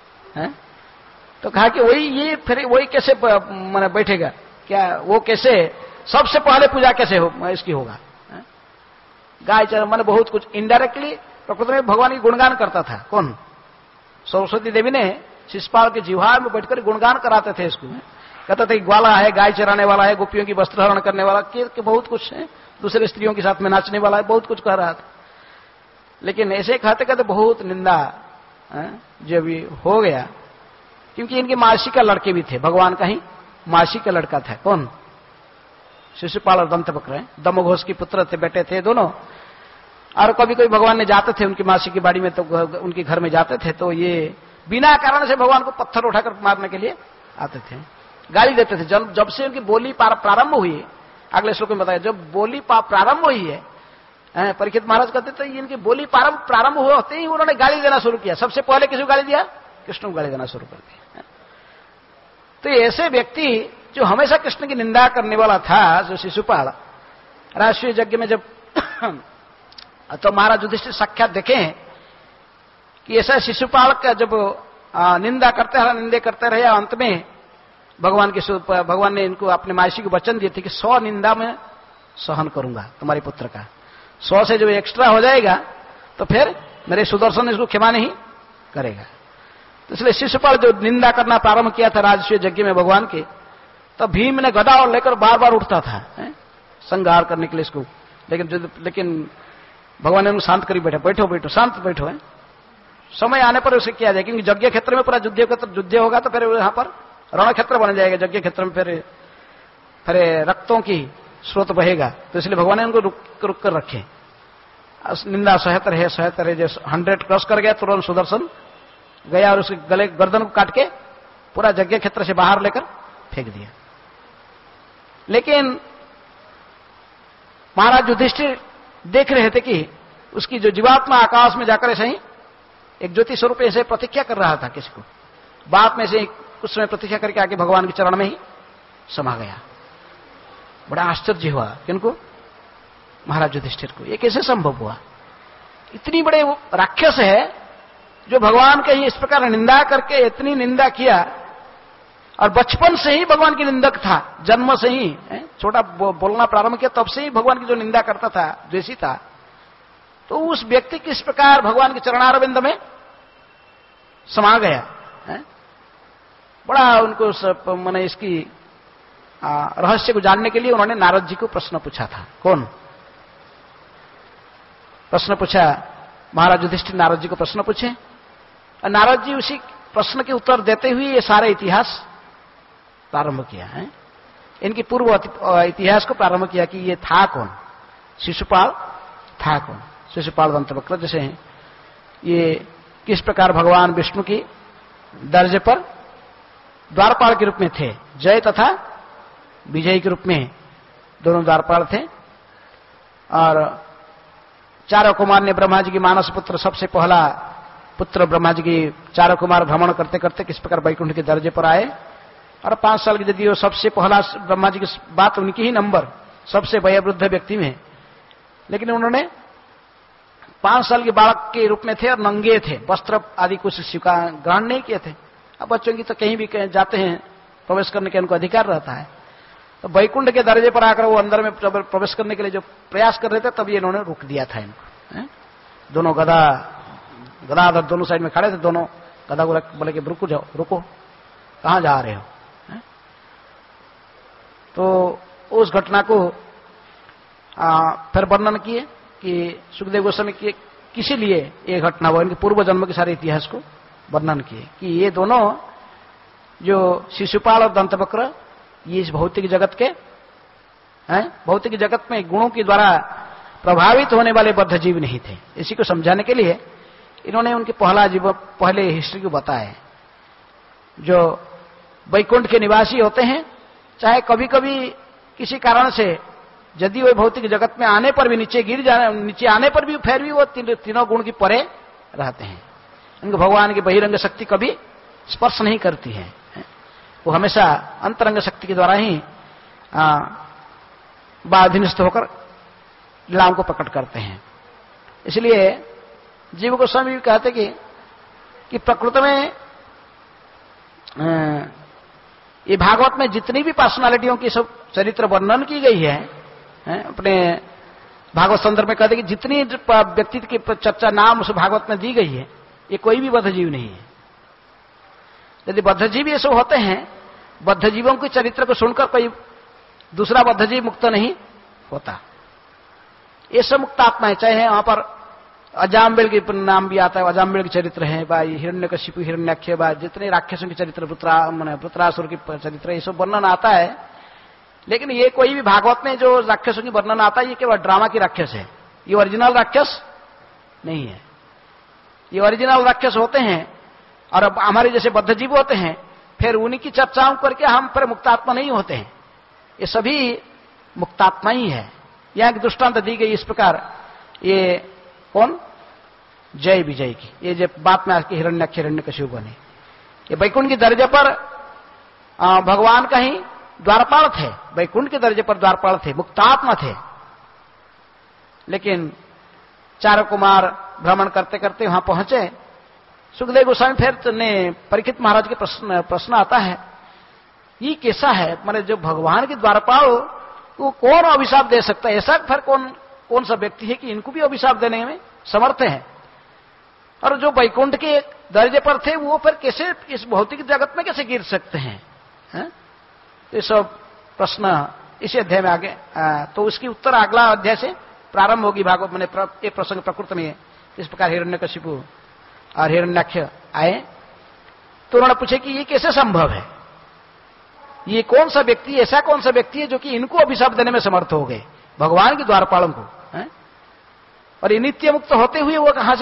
तो कहा कि वही कैसे मैंने बैठेगा क्या? वो कैसे सबसे पहले पूजा कैसे इसकी होगा? गाय चर मैंने बहुत कुछ इनडायरेक्टली प्रकृति में भगवान की गुणगान करता था। कौन? सरस्वती देवी ने शिशुपाल के जिह्वा में बैठकर गुणगान कराते थे इसको। कहते थे ग्वाला है, गाय चराने वाला है, गोपियों की वस्त्र हरण करने वाला, के बहुत कुछ है, दूसरे स्त्रियों के साथ में नाचने वाला है, बहुत कुछ कह रहा था। लेकिन ऐसे कहते कहते बहुत निंदा जब हो गया, क्योंकि इनके मासी का लड़के भी थे, भगवान का ही मासी का लड़का था। कौन? शिशुपाल और दंतवक्र, दमघोष के पुत्र थे, बेटे थे दोनों। और कभी कभी भगवान ने जाते थे उनकी मासी की बाड़ी में, तो उनके घर में जाते थे, तो ये बिना कारण से भगवान को पत्थर उठाकर मारने के लिए आते थे, गाली देते थे। जब से उनकी बोली प्रारंभ हुई, अगले श्लोक में बताया, जब बोली प्रारंभ हुई है, परीक्षित महाराज कहते थे इनकी बोली प्रारंभ होते ही उन्होंने गाली देना शुरू किया। सबसे पहले किसी को गाली दिया? कृष्ण को गाली देना शुरू कर दिया। तो ऐसे व्यक्ति जो हमेशा कृष्ण की निंदा करने वाला था, जो शिशुपाल, राष्ट्रीय यज्ञ में जब तो महाराज युधिष्ठिर साक्षात देखे कि ऐसा शिशुपाल का जब निंदा करते रहे, अंत में भगवान ने इनको अपने मासी को वचन दिए थे कि 100 निंदा में सहन करूंगा तुम्हारे पुत्र का, 100 से जो एक्स्ट्रा हो जाएगा तो फिर मेरे सुदर्शन इसको क्षमा नहीं करेगा। तो इसलिए शिशुपाल जो निंदा करना प्रारंभ किया था राजसूय यज्ञ में भगवान के, तो भीम ने गदा और लेकर बार बार उठता था संहार करने के लिए इसको। लेकिन भगवान ने उनको शांत करी, बैठो शांत बैठो है, समय आने पर उसे किया जाए, क्योंकि यज्ञ क्षेत्र में पूरा युद्ध होगा तो फिर यहाँ पर रण क्षेत्र बन जाएगा। यज्ञ क्षेत्र में फिर रक्तों की स्रोत बहेगा, तो इसलिए भगवान ने उनको रुक कर रखे। निंदा सहते रहे, जो 100 क्रॉस कर गया तुरंत सुदर्शन गया और उसके गर्दन को काट के पूरा यज्ञ क्षेत्र से बाहर लेकर फेंक दिया। लेकिन महाराज युधिष्ठिर देख रहे थे कि उसकी जो जीवात्मा आकाश में जाकर ऐसे ही एक ज्योति स्वरूप ऐसे प्रतीक्षा कर रहा था किसी को, बाप में से कुछ समय प्रतीक्षा करके आके भगवान के चरण में ही समा गया। बड़ा आश्चर्य हुआ किनको? महाराज युधिष्ठिर को। ये कैसे संभव हुआ? इतनी बड़े राक्षस है जो भगवान का ही इस प्रकार निंदा करके इतनी निंदा किया, और बचपन से ही भगवान की निंदक था, जन्म से ही छोटा बोलना प्रारंभ किया तब से ही भगवान की जो निंदा करता था, द्वेषी था। तो उस व्यक्ति किस प्रकार भगवान के चरणारविंद में समा गया है? बड़ा उनको मैंने इसकी रहस्य को जानने के लिए उन्होंने नारद जी को प्रश्न पूछा था। कौन प्रश्न पूछा? महाराज युधिष्ठिर नारद जी को प्रश्न पूछे, और नारद जी उसी प्रश्न के उत्तर देते हुए ये सारे इतिहास प्रारंभ किया है। इनकी पूर्व इतिहास को प्रारंभ किया कि ये था कौन, शिशुपाल था कौन, शिशुपाल दंतवक्र जैसे हैं, ये किस प्रकार भगवान विष्णु की दर्जे पर द्वारपाल के रूप में थे, जय तथा विजय के रूप में दोनों द्वारपाल थे। और चारों कुमार ने ब्रह्मा जी की मानस पुत्र, सबसे पहला पुत्र ब्रह्मा जी की चारों कुमार भ्रमण करते करते किस प्रकार वैकुंठ के दर्जे पर आए, और 5 साल की यदि वो सबसे पहला ब्रह्मा जी की बात उनकी ही नंबर सबसे वयोवृद्ध व्यक्ति में, लेकिन उन्होंने 5 साल के बालक के रूप में थे और नंगे थे, वस्त्र आदि कुछ स्वीकार ग्रहण नहीं किए थे। अब बच्चों की तो कहीं भी जाते हैं प्रवेश करने के उनको अधिकार रहता है, तो वैकुंठ के दर्जे पर आकर वो अंदर में प्रवेश करने के लिए जो प्रयास कर रहे थे तब ये इन्होंने रोक दिया था इनको। दोनों गदाधर दोनों साइड में खड़े थे, दोनों गदा को बोले कि रुको जाओ, रुको, कहां जा रहे हो? तो उस घटना को फिर वर्णन किए कि सुखदेव गोस्वामी की किसी लिए ये घटना हुआ, इनके पूर्व जन्म के सारे इतिहास को वर्णन किए कि ये दोनों जो शिशुपाल और दंतवक्र ये इस भौतिक जगत के हैं, भौतिक जगत में गुणों के द्वारा प्रभावित होने वाले बद्ध जीव नहीं थे। इसी को समझाने के लिए इन्होंने उनके पहले हिस्ट्री को बताया। जो वैकुंठ के निवासी होते हैं, चाहे कभी कभी किसी कारण से यदि वे भौतिक जगत में आने पर भी नीचे आने पर भी फिर भी वो तीनों गुण की परे रहते हैं। उनको भगवान की बहिरंग शक्ति कभी स्पर्श नहीं करती है, वो हमेशा अंतरंग शक्ति के द्वारा ही बाधिनस्थ होकर लीलाओं को प्रकट करते हैं। इसलिए जीव गोस्वामी भी कहते कि प्रकृति में ये भागवत में जितनी भी पर्सनालिटियों की सब चरित्र वर्णन की गई है, अपने भागवत संदर्भ में कहते कि जितनी व्यक्ति की चर्चा नाम उस भागवत में दी गई है, ये कोई भी बद्धजीव नहीं है। यदि बद्धजीव ये सब होते हैं, बद्धजीवों के चरित्र को सुनकर कोई दूसरा बद्धजीव मुक्त नहीं होता। ये सब मुक्त आत्मा है। चाहे वहां पर अजाम्बेल के नाम भी आता है, अजाम्बेल के चरित्र है, भाई हिरण्यकशिपु, हिरण्याक्ष, जितने राक्षसों के चरित्र, वृत्रासुर के चरित्र, ये सब वर्णन आता है। लेकिन ये कोई भी भागवत में जो राक्षसों की वर्णन आता है, ये केवल ड्रामा की राक्षस है, ये ओरिजिनल राक्षस नहीं है। ये ओरिजिनल राक्षस होते हैं, और अब हमारे जैसे बद्धजीव होते हैं, फिर उन्हीं की चर्चाओं करके हम फिर मुक्तात्मा नहीं होते हैं। ये सभी मुक्तात्मा ही है। यहां की दृष्टांत दी गई इस प्रकार, ये कौन, जय विजय की, ये जो बात में आके हिरण्याक्ष हिरण्यकशिपु बने, ये वैकुंठ के दर्जे पर भगवान का ही द्वारपाल थे, वैकुंठ के दर्जे पर द्वारपाल थे, मुक्तात्मा थे। लेकिन चारों कुमार भ्रमण करते करते वहां पहुंचे। सुखदेव गोस्वामी फिर ने परीक्षित महाराज के प्रश्न आता है, ये कैसा है, माने जो भगवान के द्वारपाल वो कौन अभिशाप दे सकता है? ऐसा फिर कौन सा व्यक्ति है कि इनको भी अभिशाप देने में समर्थ है? और जो वैकुंठ के दर्जे पर थे वो फिर कैसे इस भौतिक जगत में कैसे गिर सकते हैं? ये सब प्रश्न इसी अध्याय में आगे, तो उसकी उत्तर अगला अध्याय से प्रारंभ होगी। भागवत में ये प्रसंग प्रकृति में इस प्रकार हिरण्यकशिपु और हिरण्याक्ष आए, तो उन्होंने पूछे कि ये कैसे संभव है, ये कौन सा व्यक्ति, ऐसा कौन सा व्यक्ति है जो कि इनको अभिशाप देने में समर्थ हो गए, भगवान के द्वारपालों को, और ये नित्य मुक्त होते हुए वो कहां से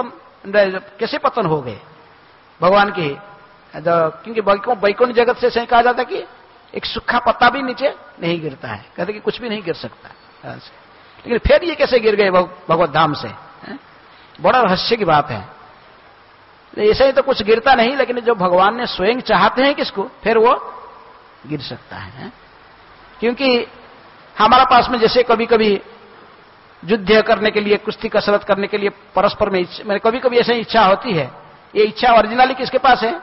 कैसे पतन हो गए भगवान के? क्योंकि वैकुंठ जगत से कहा जाता कि एक सूखा पत्ता भी नीचे नहीं गिरता है, कहते कि कुछ भी नहीं गिर सकता। लेकिन फिर ये कैसे गिर गए भगवत धाम से? बड़ा रहस्य की बात है। ऐसे ही तो कुछ गिरता नहीं, लेकिन जो भगवान ने स्वयं चाहते हैं किसको, फिर वो गिर सकता है। क्योंकि हमारा पास में जैसे कभी कभी युद्ध करने के लिए, कुश्ती कसरत करने के लिए परस्पर में कभी कभी ऐसे इच्छा होती है। ये इच्छा ओरिजिनली किसके पास है?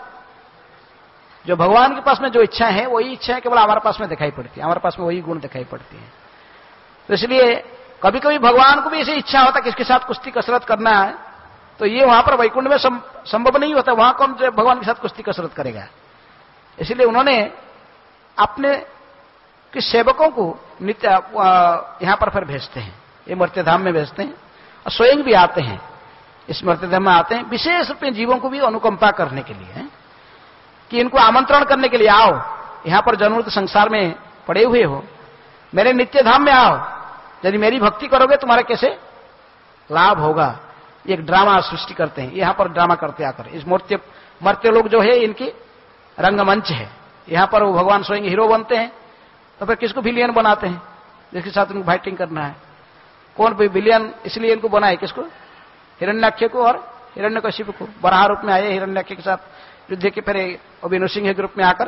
जो भगवान के पास में जो इच्छा है वही इच्छा केवल हमारे पास में दिखाई पड़ती है, हमारे पास में वही गुण दिखाई पड़ती है। तो इसलिए कभी कभी भगवान को भी ऐसी इच्छा होता है किसके साथ कुश्ती कसरत करना है, तो ये वहां पर वैकुंठ में संभव नहीं होता। वहां कौन भगवान के साथ कुश्ती कसरत करेगा? इसलिए उन्होंने अपने कि सेवकों को नित्य यहां पर फिर भेजते हैं, ये मर्त्यधाम में भेजते हैं, और स्वयं भी आते हैं, इस मर्त्यधाम में आते हैं विशेष रूप में जीवों को भी अनुकंपा करने के लिए, कि इनको आमंत्रण करने के लिए, आओ यहां पर जन्मरूप संसार में पड़े हुए हो, मेरे नित्य धाम में आओ, यदि मेरी भक्ति करोगे तुम्हारा कैसे लाभ होगा। एक ड्रामा सृष्टि करते हैं, यहां पर ड्रामा करते आकर। इस मर्त्य लोग जो है इनकी रंगमंच है, यहां पर वो भगवान स्वयं हीरो बनते हैं, तो फिर किसको विलियन बनाते हैं जिसके साथ उनको फाइटिंग करना है। कौन विलियन इसलिए इनको बनाए, किसको? हिरण्याक्ष को और हिरण्यकशिपु को। वराह रूप में आए हिरण्याक्ष के साथ युद्ध के, फिर अभिनव सिंह के रूप में आकर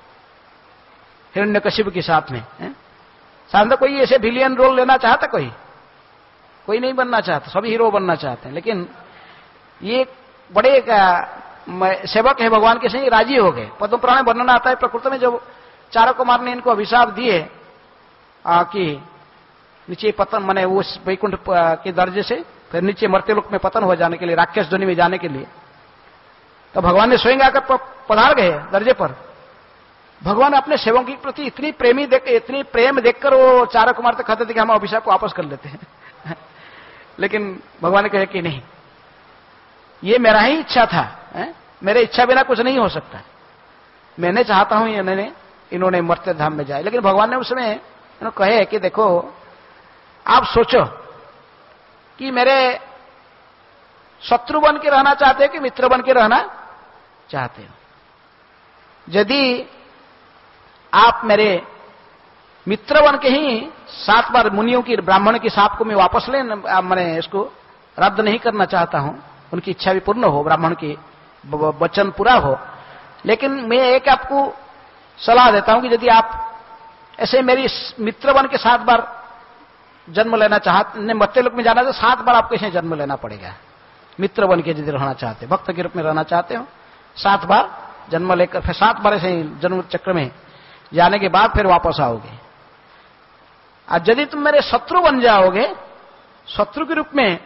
हिरण्यकशिपु के साथ में। साधारण कोई ऐसे विलियन रोल लेना चाहता, कोई नहीं बनना चाहता, सभी हीरो बनना चाहते हैं। लेकिन ये बड़े सेवक है भगवान के, सही राजी हो गए। पद्म पुराण में वर्णन आता है, प्रकृति में जब चारक कुमार ने इनको अभिशाप दिए कि नीचे पतन, माने उस वैकुंठ के दर्जे से फिर नीचे मर्त्यलोक में पतन हो जाने के लिए, राक्षस ध्वनि में जाने के लिए, तो भगवान ने स्वयं आकर पधार गए दर्जे पर। भगवान अपने सेवकों के प्रति इतनी प्रेम देखकर वो चारक कुमार तक कहते थे कि हम अभिशाप को वापस कर लेते हैं। लेकिन भगवान ने कहे कि नहीं, ये मेरा ही इच्छा था, मेरे इच्छा बिना कुछ नहीं हो सकता, मैंने चाहता हूं इन्होंने मर्त्य धाम में जाए। लेकिन भगवान ने उसमें कहे कि देखो, आप सोचो कि मेरे शत्रु बन के रहना चाहते हो कि मित्र बन के रहना चाहते हो। यदि आप मेरे मित्र बन के ही 7 बार मुनियों की, ब्राह्मण की साप को मैं वापस मैंने इसको रद्द नहीं करना चाहता हूं, उनकी इच्छा भी पूर्ण हो, ब्राह्मण की वचन पूरा हो। लेकिन मैं एक आपको सलाह देता हूं कि यदि आप ऐसे मेरी मित्र बन के 7 बार जन्म लेना चाहते, मर्त्यलोक में जाना, तो 7 बार आपको ऐसे जन्म लेना पड़ेगा। मित्र बन के यदि रहना चाहते, भक्त के रूप में रहना चाहते हो, 7 बार जन्म लेकर फिर 7 बार ऐसे जन्म चक्र में जाने के बाद फिर वापस आओगे। और यदि तुम मेरे शत्रु बन जाओगे, शत्रु के रूप में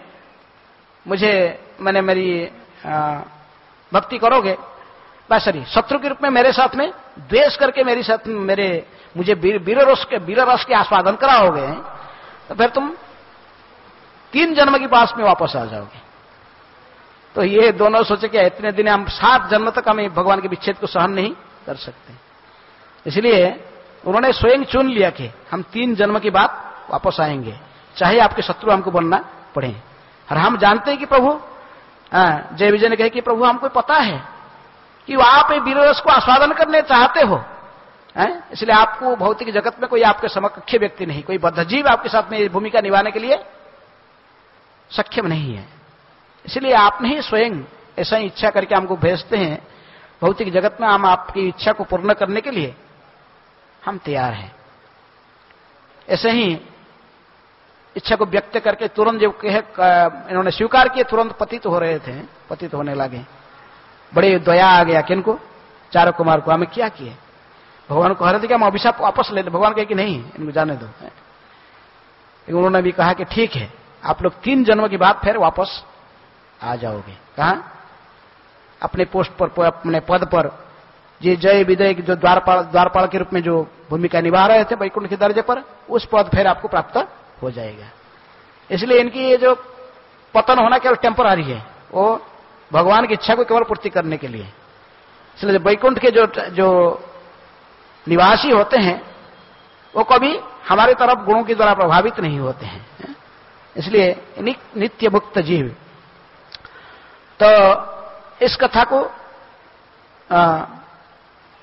मेरी भक्ति करोगे, सॉरी, शत्रु के रूप में मेरे साथ में द्वेष करके मुझे वीर रस के आस्वादन कराओगे, तो फिर तुम 3 जन्म के पास में वापस आ जाओगे। तो ये दोनों सोचे कि इतने दिन हम 7 जन्म तक हम भगवान के विच्छेद को सहन नहीं कर सकते। इसलिए उन्होंने स्वयं चुन लिया कि हम 3 जन्म के बाद वापस आएंगे, चाहे आपके शत्रु हमको बनना पड़े। और हम जानते हैं कि प्रभु, जय विजय ने कहे कि प्रभु हमको पता है कि आप वीर रस को आस्वादन करने चाहते हो, इसलिए आपको भौतिक जगत में कोई आपके समकक्ष व्यक्ति नहीं, कोई बद्धजीव आपके साथ में भूमिका निभाने के लिए सक्षम नहीं है। इसलिए आपने ही स्वयं ऐसा ही इच्छा करके हमको भेजते हैं भौतिक जगत में, हम आपकी इच्छा को पूर्ण करने के लिए हम तैयार हैं। ऐसे ही इच्छा को व्यक्त करके तुरंत जब इन्होंने स्वीकार किए, तुरंत पतित हो रहे थे, पतित होने लगे। बड़े दया आ गया किनको? चारक कुमार को। हमें क्या किए? भगवान को कह रहे थे कि हम अभिशाप वापस ले लें। भगवान कहे कि नहीं, इनको जाने दो। उन्होंने भी कहा कि ठीक है, आप लोग 3 जन्म के बाद फिर वापस आ जाओगे। कहा? अपने पोस्ट पर, अपने पद पर, ये जय विजय जो द्वारपाल के रूप में जो भूमिका निभा रहे थे वैकुंठ के दर्जे पर, उस पद फिर आपको प्राप्त हो जाएगा। इसलिए इनकी ये जो पतन होना केवल टेम्पररी है, वो भगवान की इच्छा को केवल पूर्ति करने के लिए। इसलिए वैकुंठ के जो निवासी होते हैं वो कभी हमारी तरफ गुणों के द्वारा प्रभावित नहीं होते हैं। इसलिए नित्य मुक्त जीव। तो इस कथा को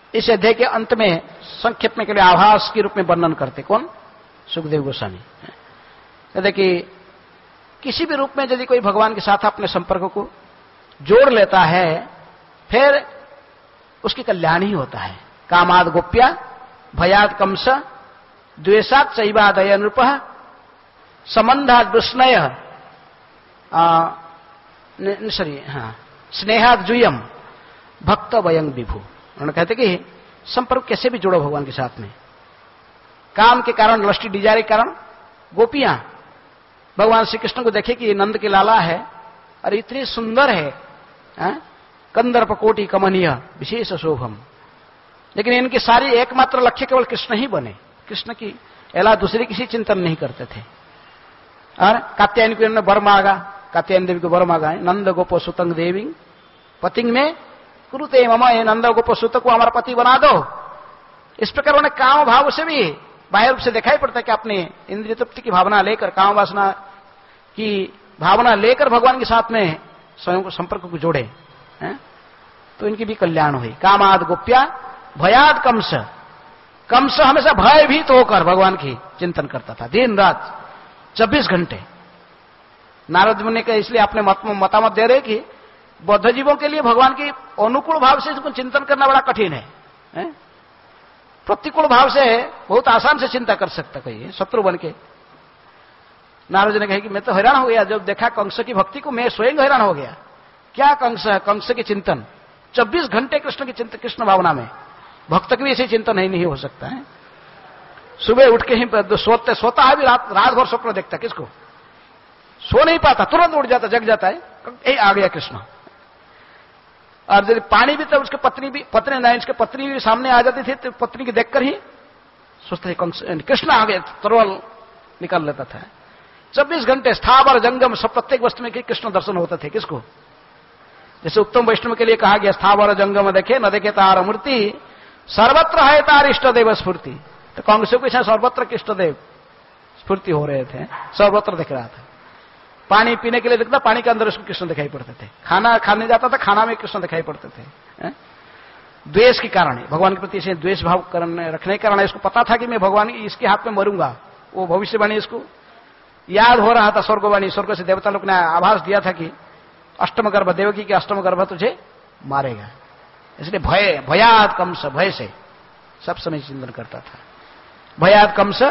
इस अध्याय के अंत में संक्षेप में के लिए आभास के रूप में वर्णन करते कौन? सुखदेव गोस्वामी। कहते कि किसी भी रूप में यदि कोई भगवान के साथ अपने संपर्क को जोड़ लेता है फिर उसकी कल्याण ही होता है। कामाद गोप्या भयाद कंस द्वेषात चैवादय नृप संबंधाद विस्मय स्नेहाद जुयम भक्त वयं विभु। उन्होंने कहते कि संपर्क कैसे भी जोड़ो भगवान के साथ में। काम के कारण, लस्टी डिजायर के कारण गोपियां भगवान श्री कृष्ण को देखे कि ये नंद के लाला है और इतनी सुंदर है, कंदर्प कोटि कमनीय विशेष शोभम, लेकिन इनकी सारी एकमात्र लक्ष्य केवल कृष्ण ही बने, कृष्ण की अलावा दूसरी किसी चिंतन नहीं करते थे। और कात्यायन को इन्होंने वर मांगा, कात्यायन देवी को वर मांगा, नंद गोप सुतंग देवी पतिंग में कुरुते मम, ये नंद गोप सुत को हमारा पति बना दो। इस प्रकार उन्हें काम भाव से भी बाह्य रूप से दिखाई पड़ता है कि अपने इंद्रिय तृप्ति की भावना लेकर, काम वासना की भावना लेकर भगवान के साथ में स्वयं को संपर्क को जोड़े तो इनकी भी कल्याण हुई। कामाद गोप्या भयाद कंस, कंस हमेशा भयभीत होकर भगवान की चिंतन करता था दिन रात 24 घंटे। नारद मुनि के इसलिए अपने मतामत दे रहे कि बौद्ध जीवों के लिए भगवान की अनुकूल भाव से इसको चिंतन करना बड़ा कठिन है। प्रतिकूल भाव से बहुत आसान से चिंता कर सकता कोई शत्रु बन के। नारद जी ने कहा कि मैं तो हैरान हो गया जब देखा कंस की भक्ति को, मैं स्वयं हैरान हो गया। क्या कंस है, कंस की चिंतन 24 घंटे कृष्ण की चिंतन, कृष्ण भावना में। भक्त की भी ऐसी चिंतन नहीं हो सकता है। सुबह उठ के ही सोता है भी रात भर स्वप्न देखता, किसको सो नहीं पाता, तुरंत उठ जाता, जग जाता है, आ गया कृष्ण। और यदि पानी भी तब उसके पत्नी नहीं, उसके पत्नी भी सामने आ जाती थी तो पत्नी की देखकर ही सोचते कृष्ण आ गए, तरवल निकाल लेता था। 24 घंटे स्थावर जंगम सब प्रत्येक वस्तु में कृष्ण दर्शन होते थे। किसको? जैसे उत्तम वैष्णव के लिए कहा गया स्थावर जंगम देखे न देखे तार मूर्ति, सर्वत्र है तार इष्ट देव स्फूर्ति। तो कांग्रेस को ऐसा सर्वत्र इष्ट देव स्फूर्ति हो रहे थे, सर्वत्र दिख रहा था। पानी पीने के लिए दिखता, पानी के अंदर उसको कृष्ण दिखाई पड़ते थे। खाना खाने जाता था, खाना में कृष्ण दिखाई पड़ते थे। द्वेष के कारण, भगवान के प्रति इसे द्वेष भाव रखने के कारण इसको पता था कि मैं भगवान इसके हाथ में मरूंगा। वो भविष्यवाणी इसको याद हो रहा था, स्वर्गवाणी, स्वर्ग से देवता लोग ने आभास दिया था कि अष्टम गर्भ, देवकी के अष्टम गर्भ तुझे मारेगा। इसलिए भयाद कंस, भय से सब समय चिंतन करता था। भयाद कंस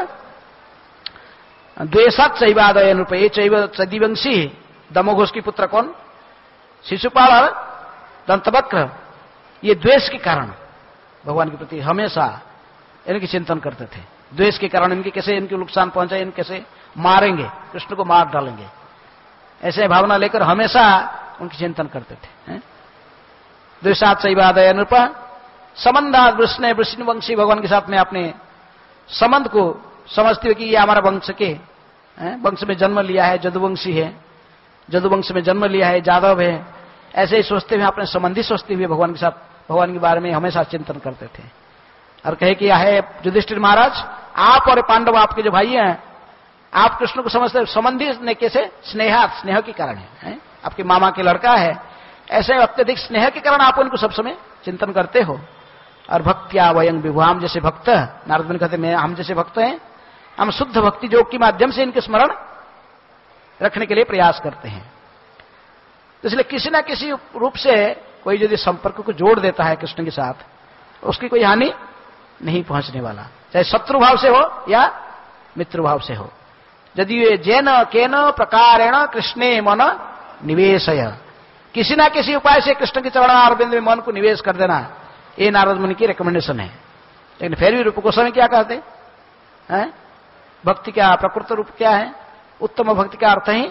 द्वेषात चैवादय नृप, ये चदिवंशी दमोघोष की पुत्र कौन? शिशुपाल और दंतवक्र। ये द्वेष के कारण भगवान के प्रति हमेशा इनकी चिंतन करते थे। द्वेष के कारण इनके कैसे इनके नुकसान पहुंचाए, इन कैसे मारेंगे, कृष्ण को मार डालेंगे, ऐसे भावना लेकर हमेशा उनकी चिंतन करते थे। द्वेषात चैवादय नृप संबंधात वृष्णवंशी, भगवान के साथ में अपने संबंध को समझते हुए कि ये हमारा वंश के वंश में जन्म लिया है, जदुवंशी है, जदुवंश में जन्म लिया है, जादव है, ऐसे ही सोचते हुए अपने संबंधी सोचते हुए भगवान के साथ, भगवान के बारे में हमेशा चिंतन करते थे। और कहे कि है युधिष्ठिर महाराज, आप और पांडव आपके जो भाई हैं, आप कृष्ण को समझते संबंधी ने कैसे? स्नेह के कारण है, आपके मामा के लड़का है, ऐसे अत्यधिक स्नेह के कारण आप उनको सब समय चिंतन करते हो। और भक्त्या वयं विभु, हम जैसे भक्त, नारद मुनि कहते हैं हम जैसे भक्त हैं, हम शुद्ध भक्ति योग के माध्यम से इनके स्मरण रखने के लिए प्रयास करते हैं। तो इसलिए किसी न किसी रूप से कोई यदि संपर्क को जोड़ देता है कृष्ण के साथ, उसकी कोई हानि नहीं पहुंचने वाला, चाहे शत्रु भाव से हो या मित्र भाव से हो। यदि ये जैन केन प्रकारेण कृष्णे मन निवेशय, किसी न किसी उपाय से कृष्ण के चरणारविंद में मन को निवेश कर देना, ये नारद मुनि की रिकमेंडेशन है। लेकिन फिर भी रूप गोस्वामी क्या कहते हैं? भक्ति क्या प्रकृत रूप क्या है? उत्तम भक्ति का अर्थ ही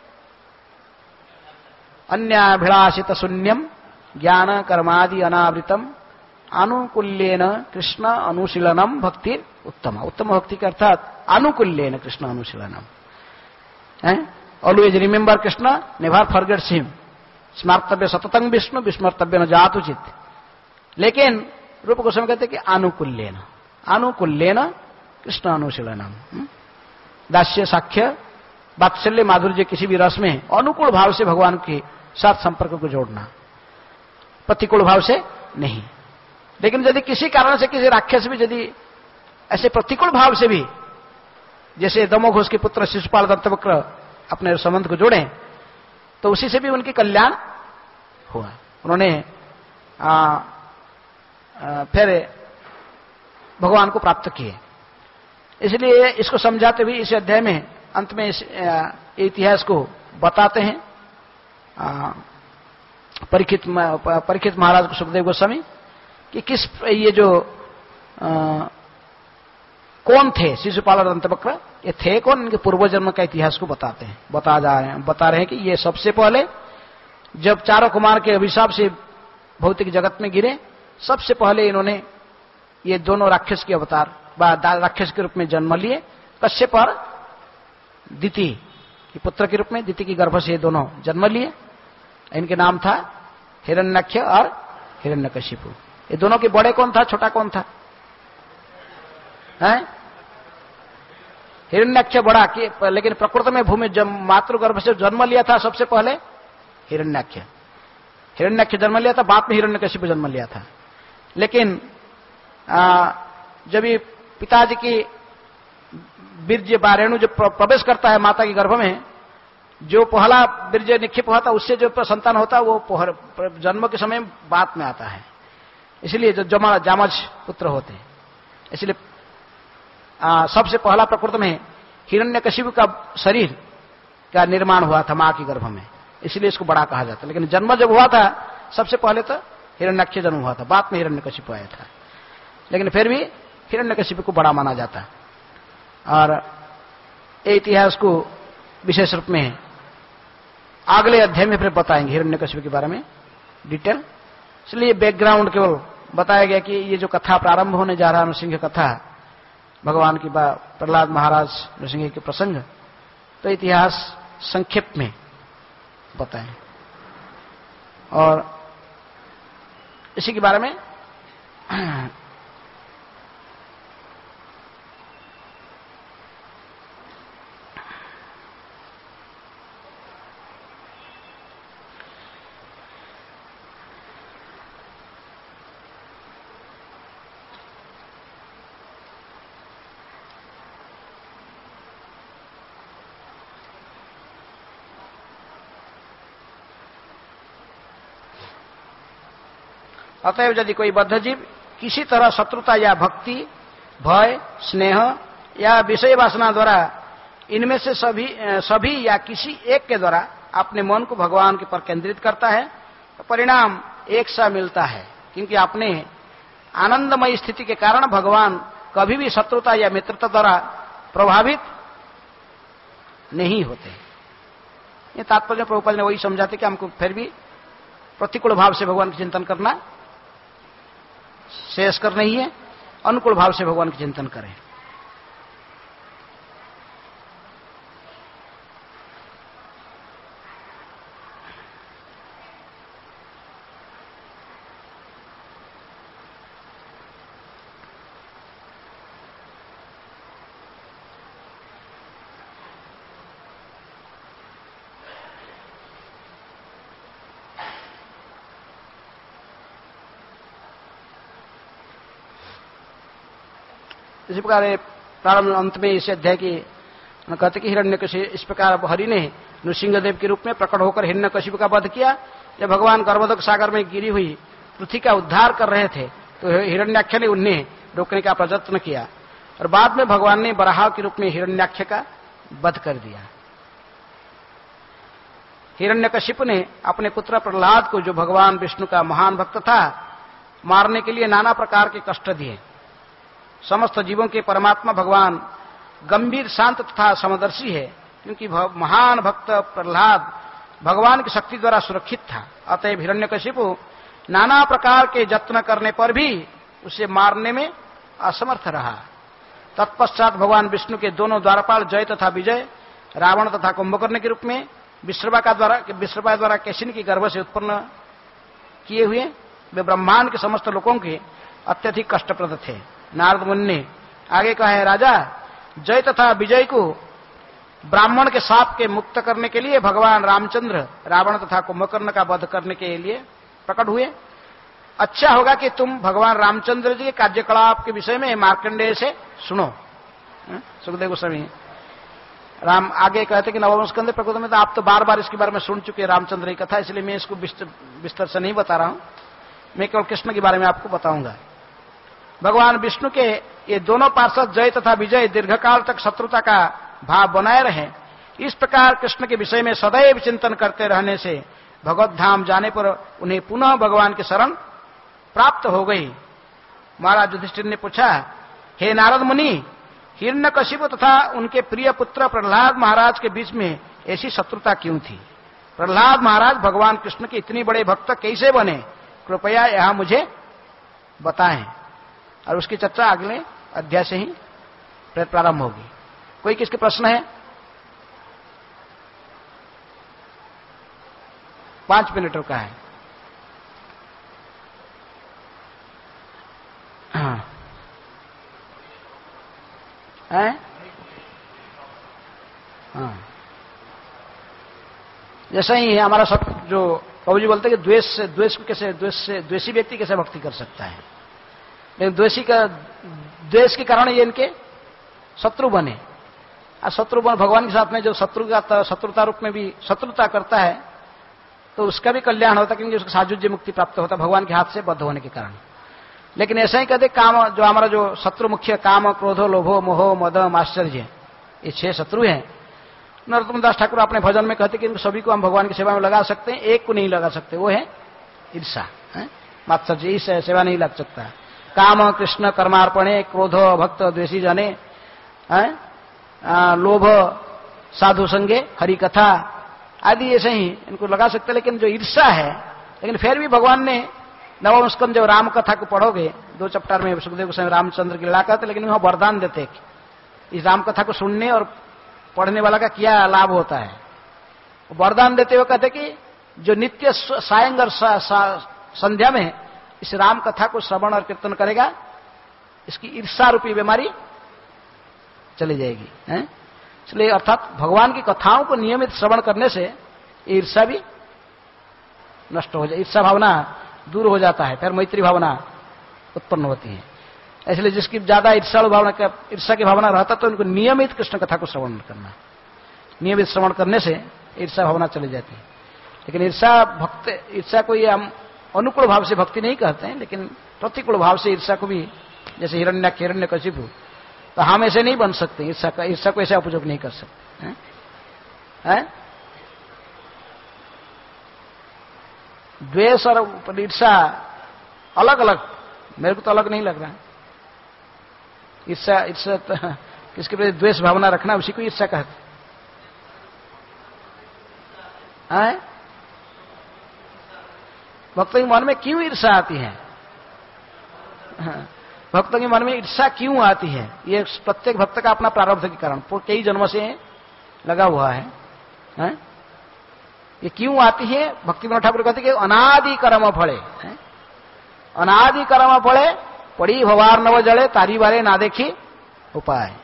अन्याभिलाषित शून्यम ज्ञान कर्मादि अनावृतम अनुकूल्येन कृष्ण अनुशीलनम भक्ति उत्तम। उत्तम भक्ति का अर्थात अनुकूल्येन कृष्ण अनुशीलनम, always remember Krishna, never forgets him, स्मर्तव्य सततं विष्णु, विस्मर्तव्य न जातुचित। लेकिन रूप गोस्वामी कहते कि अनुकूल्येन, अनुकूल्येन कृष्ण अनुशीलनम। दास्य साख्य वात्सल्य माधुर्य किसी भी रस में अनुकूल भाव से भगवान के साथ संपर्क को जोड़ना, प्रतिकूल भाव से नहीं। लेकिन यदि किसी कारण से किसी राक्षस भी यदि ऐसे प्रतिकूल भाव से भी, जैसे दमोघोष के पुत्र शिशुपाल दंतवक्र अपने संबंध को जोड़े, तो उसी से भी उनकी कल्याण हुआ। उन्होंने फिर भगवान को प्राप्त किए। इसलिए इसको समझाते हुए इस अध्याय में अंत में इस इतिहास को बताते हैं परीक्षित महाराज को, सुखदेव गोस्वामी, कि किस ये जो कौन थे शिशुपाल और दंतवक्र, ये थे कौन, इनके पूर्व जन्म का इतिहास को बताते हैं, बता रहे हैं कि ये सबसे पहले जब चारों कुमार के अभिशाप से भौतिक जगत में गिरे, सबसे पहले इन्होंने ये दोनों राक्षस के अवतार राक्षस के रूप में जन्म लिए। कश्यप और दिति के पुत्र के रूप में, दिति की गर्भ से ये दोनों जन्म लिए। इनके नाम था हिरण्याक्ष और हिरण्यकशिपु। ये दोनों के बड़े कौन था, छोटा कौन था? हिरण्याक्ष बड़ा, लेकिन प्रकृति में भूमि मातृगर्भ से जन्म लिया था सबसे पहले हिरण्याक्ष जन्म लिया था, बाद में हिरण्यकशिपु जन्म लिया था। लेकिन जब ये पिताजी की बीर्ज रेणु जो प्रवेश करता है माता के गर्भ में, जो पहला बीर्ज निक्षेप हुआ था उससे जो संतान होता है वो जन्म के समय बाद में आता है। इसलिए जो जामज पुत्र होते हैं, इसलिए सबसे पहला प्रकृति में हिरण्यकशिपु का शरीर का निर्माण हुआ था मां के गर्भ में, इसलिए इसको बड़ा कहा जाता है। लेकिन जन्म जब हुआ था सबसे पहले तो हिरण्याक्ष जन्म हुआ था, बाद में हिरण्यकशिपु आया था। लेकिन फिर भी हिरण्यकशिपु को बड़ा माना जाता है। और ये इतिहास को विशेष रूप में अगले अध्याय में फिर बताएंगे हिरण्यकशिपु के बारे में डिटेल। इसलिए बैकग्राउंड केवल बताया गया कि ये जो कथा प्रारंभ होने जा रहा है, नृसिंह कथा, भगवान की प्रहलाद महाराज नृसिंह के प्रसंग, तो इतिहास संक्षेप में बताएं। और इसी के बारे में अतएव यदि कोई बद्ध जीव किसी तरह शत्रुता या भक्ति, भय, स्नेह या विषय वासना द्वारा इनमें से सभी या किसी एक के द्वारा अपने मन को भगवान के पर केंद्रित करता है, तो परिणाम एक सा मिलता है, क्योंकि अपने आनंदमय स्थिति के कारण भगवान कभी भी शत्रुता या मित्रता द्वारा प्रभावित नहीं होते। ये तात्पर्य प्रभुपाद ने वही समझाते कि हमको फिर भी प्रतिकूल भाव से भगवान का चिंतन करना श्रेयस्कर नहीं है, अनुकूल भाव से भगवान का चिंतन करें। इसी प्रकार प्रारंभ अंत में इस अध्याय की कहते कि हिरण्यकशिपु, इस प्रकार हरि ने नृसिंहदेव के रूप में प्रकट होकर हिरण्यकशिपु का वध किया। जब भगवान गर्भोदक सागर में गिरी हुई पृथ्वी का उद्धार कर रहे थे तो हिरण्याक्ष ने उन्हें रोकने का प्रयत्न किया, और बाद में भगवान ने बराह के रूप में हिरण्याक्ष का वध कर दिया। हिरण्यकशिपु ने अपने पुत्र प्रहलाद को, जो भगवान विष्णु का महान भक्त था, मारने के लिए नाना प्रकार के कष्ट दिए। समस्त जीवों के परमात्मा भगवान गंभीर, शांत तथा समदर्शी है, क्योंकि महान भक्त प्रहलाद भगवान की शक्ति द्वारा सुरक्षित था। अतएव हिरण्यकशिपु नाना प्रकार के यत्न करने पर भी उसे मारने में असमर्थ रहा। तत्पश्चात भगवान विष्णु के दोनों द्वारपाल जय तथा विजय, रावण तथा कुंभकर्ण के रूप में विश्रवा द्वारा केशिनी की गर्भ से उत्पन्न किए हुए वे ब्रह्मांड के समस्त लोगों के अत्यधिक कष्टप्रद थे। नारद मुनि ने आगे कहा है, राजा, जय तथा विजय को ब्राह्मण के शाप के मुक्त करने के लिए भगवान रामचंद्र रावण तथा कुंभकर्ण का वध करने के लिए प्रकट हुए। अच्छा होगा कि तुम भगवान रामचंद्र जी के कार्यकलाप के विषय में मार्कंडेय से सुनो। सुखदेव गोस्वामी राम आगे कहते कि नवम स्कंद प्रकृति में, तो आप तो बार बार इसके बारे में सुन चुके हैं रामचंद्र की कथा, इसलिए मैं इसको विस्तार से नहीं बता रहा हूं। मैं केवल कृष्ण के बारे में आपको बताऊंगा। भगवान विष्णु के ये दोनों पार्षद जय तथा विजय दीर्घकाल तक शत्रुता का भाव बनाए रहे, इस प्रकार कृष्ण के विषय में सदैव चिंतन करते रहने से भगवत धाम जाने पर उन्हें पुनः भगवान की शरण प्राप्त हो गई। महाराज युधिष्ठिर ने पूछा, हे नारद मुनि, हिरण्यकशिपु तथा उनके प्रिय पुत्र प्रहलाद महाराज के बीच में ऐसी शत्रुता क्यों थी? प्रहलाद महाराज भगवान कृष्ण के इतने बड़े भक्त कैसे बने? कृपया यहां मुझे बताएं। और उसकी चर्चा अगले अध्याय से ही प्रारंभ होगी। कोई किसके प्रश्न है? 5 मिनट का है। हाँ। जैसा ही हमारा सब जो कवि जी बोलते हैं कि द्वेष को कैसे द्वेषी व्यक्ति कैसे भक्ति कर सकता है, लेकिन द्वेष के कारण ये इनके शत्रु बने। और शत्रु बन भगवान के साथ में जो शत्रुता रूप में भी शत्रुता करता है तो उसका भी कल्याण होता है, क्योंकि उसको साजुज्य मुक्ति प्राप्त होता है भगवान के हाथ से बद्ध होने के कारण। लेकिन ऐसा ही कहते काम जो हमारा जो शत्रु मुख्य काम क्रोधो लोभो मोहो मदम आश्चर्य, ये 6 शत्रु हैं। नरोत्तम दास ठाकुर अपने भजन में कहते कि इन सभी को हम भगवान की सेवा में लगा सकते हैं, एक को नहीं लगा सकते, वो है ईर्षा, मात्सर्य, इस सेवा नहीं लग सकता। काम कृष्ण कर्मार्पणे, क्रोधो भक्त द्वेषी जने, लोभ साधु संगे हरि कथा आदि ऐसे ही इनको लगा सकते। लेकिन जो ईर्षा है, लेकिन फिर भी भगवान ने नवम स्कंद जब राम कथा को पढ़ोगे 2 चैप्टर में सुखदेव गोस्वामी रामचंद्र की लीला करते, लेकिन वहां वरदान देते इस राम कथा को सुनने और पढ़ने वाला का क्या लाभ होता है। वरदान देते हुए कहते कि जो नित्य सायं और संध्या में इस राम कथा को श्रवण और कीर्तन करेगा, इसकी ईर्षा रूपी बीमारी चली जाएगी। इसलिए अर्थात भगवान की कथाओं को नियमित श्रवण करने से ईर्षा भी नष्ट हो जाए, ईर्षा भावना दूर हो जाता है, फिर मैत्री भावना उत्पन्न होती है। इसलिए जिसकी ज्यादा ईर्षा की भावना रहता तो उनको नियमित कृष्ण कथा को श्रवण करना, नियमित श्रवण करने से ईर्षा भावना चली जाती है। लेकिन ईर्षा को ये हम अनुकूल भाव से भक्ति नहीं कहते हैं, लेकिन प्रतिकूल भाव से ईर्षा को भी, जैसे हिरण्यकशिपु, तो हम ऐसे नहीं बन सकते, ईर्षा को ऐसे उपयोग नहीं कर सकते हैं? द्वेष और ईर्षा अलग अलग, मेरे को तो अलग नहीं लग रहा है। ईर्षा तो किसके प्रति द्वेष भावना रखना, उसी को ईर्षा कहते हैं। भक्तों के मन में क्यों ईर्षा आती है? भक्तों के मन में ईर्षा क्यों आती है? ये प्रत्येक भक्त का अपना प्रारब्ध के कारण कई जन्मों से लगा हुआ है। ये क्यों आती है? भक्ति विनोद ठाकुर कहते कि अनादि कर्म फले, अनादि कर्म फले पड़ी भवार नव जड़े, तारी बारे ना देखी उपाय।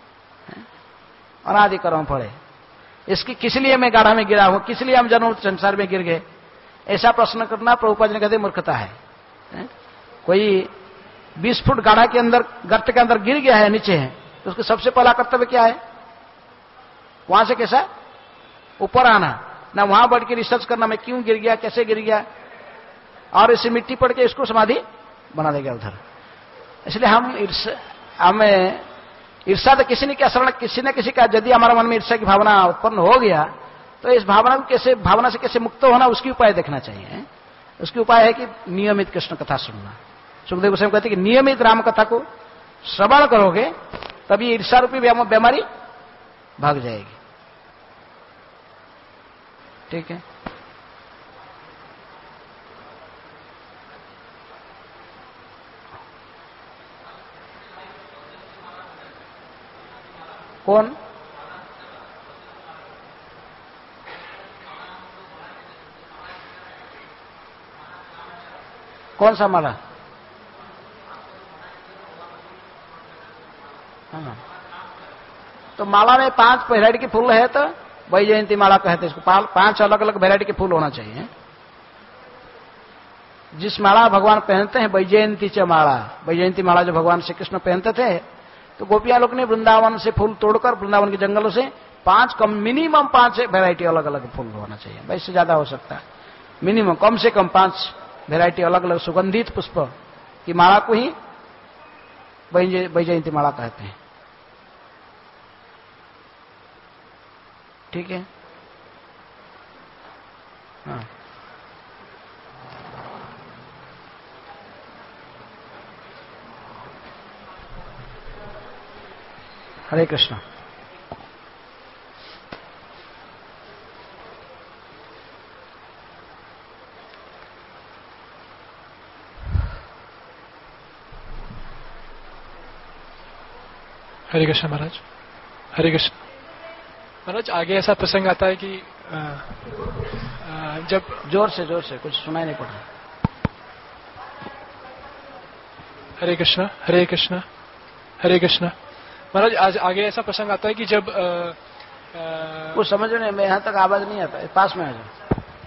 अनादि कर्म फले, इसकी किस लिए मैं गाढ़ा में गिरा हूं, किस लिए हम जन्म संसार में गिर गए, ऐसा प्रश्न करना प्रभुपाद जी कहते मूर्खता है। कोई 20 फुट गाढ़ा के अंदर, गर्त के अंदर गिर गया है, नीचे है, तो उसका सबसे पहला कर्तव्य क्या है? वहां से कैसा ऊपर आना, ना वहां बैठ के रिसर्च करना मैं क्यों गिर गया, कैसे गिर गया, और इसे मिट्टी पड़ के इसको समाधि बना देगा उधर। इसलिए हमें ईर्षा तो किसी ने क्या शरण, किसी न किसी का, यदि हमारा मन में ईर्षा की भावना उत्पन्न हो गया तो इस भावना से कैसे मुक्त होना, उसकी उपाय देखना चाहिए। उसकी उपाय है कि नियमित कृष्ण कथा सुनना। सुखदेव गोस्वामी कहते हैं कि नियमित राम कथा को श्रवण करोगे तभी ईर्षा रूपी बीमारी भाग जाएगी। ठीक है। कौन? कौन सा माला? हाँ, तो माला में 5 वैरायटी के फूल है, तो वही जयंती माला कहते हैं इसको। 5 अलग अलग वैरायटी के फूल होना चाहिए। जिस माला भगवान पहनते हैं, वैजयंती च माला, वैजयंती माला जो भगवान श्री कृष्ण पहनते थे, तो गोपियां लोग ने वृंदावन से फूल तोड़कर, वृंदावन के जंगलों से मिनिमम 5 वैरायटी अलग अलग फूल होना चाहिए, वैसे ज्यादा हो सकता है, मिनिमम कम से कम 5 वैरायटी अलग अलग सुगंधित पुष्प की माला को ही वैजयंती माला कहते हैं। ठीक है। हाँ। हरे कृष्ण। हरे कृष्ण महाराज। हरे कृष्ण महाराज। आगे ऐसा प्रसंग आता है कि जब जोर से कुछ सुनाई नहीं पड़ रहा। हरे कृष्ण हरे कृष्ण हरे कृष्ण महाराज। आज आगे ऐसा प्रसंग आता है कि जब कुछ समझ में नहीं, यहां तक आवाज नहीं आता, पास में आ जाओ।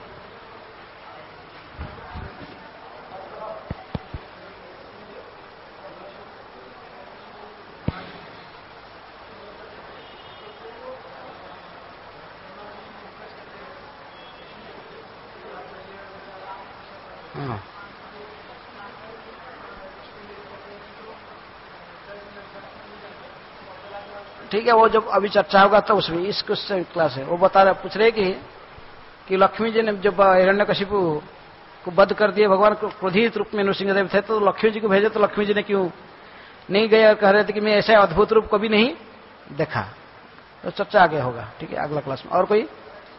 ठीक है, वो जब अभी चर्चा होगा तो उसमें इस क्लास है, वो पूछ रहे कि लक्ष्मी जी ने जब हिरण्यकशिपु को वध कर दिए, भगवान को क्रोधित रूप में नृसिंहदेव थे, तो लक्ष्मी जी को भेजे, तो लक्ष्मी जी ने क्यों नहीं गए और कह रहे थे कि मैं ऐसा अद्भुत रूप कभी नहीं देखा। तो चर्चा आगे होगा। ठीक है, अगला क्लास में। और कोई?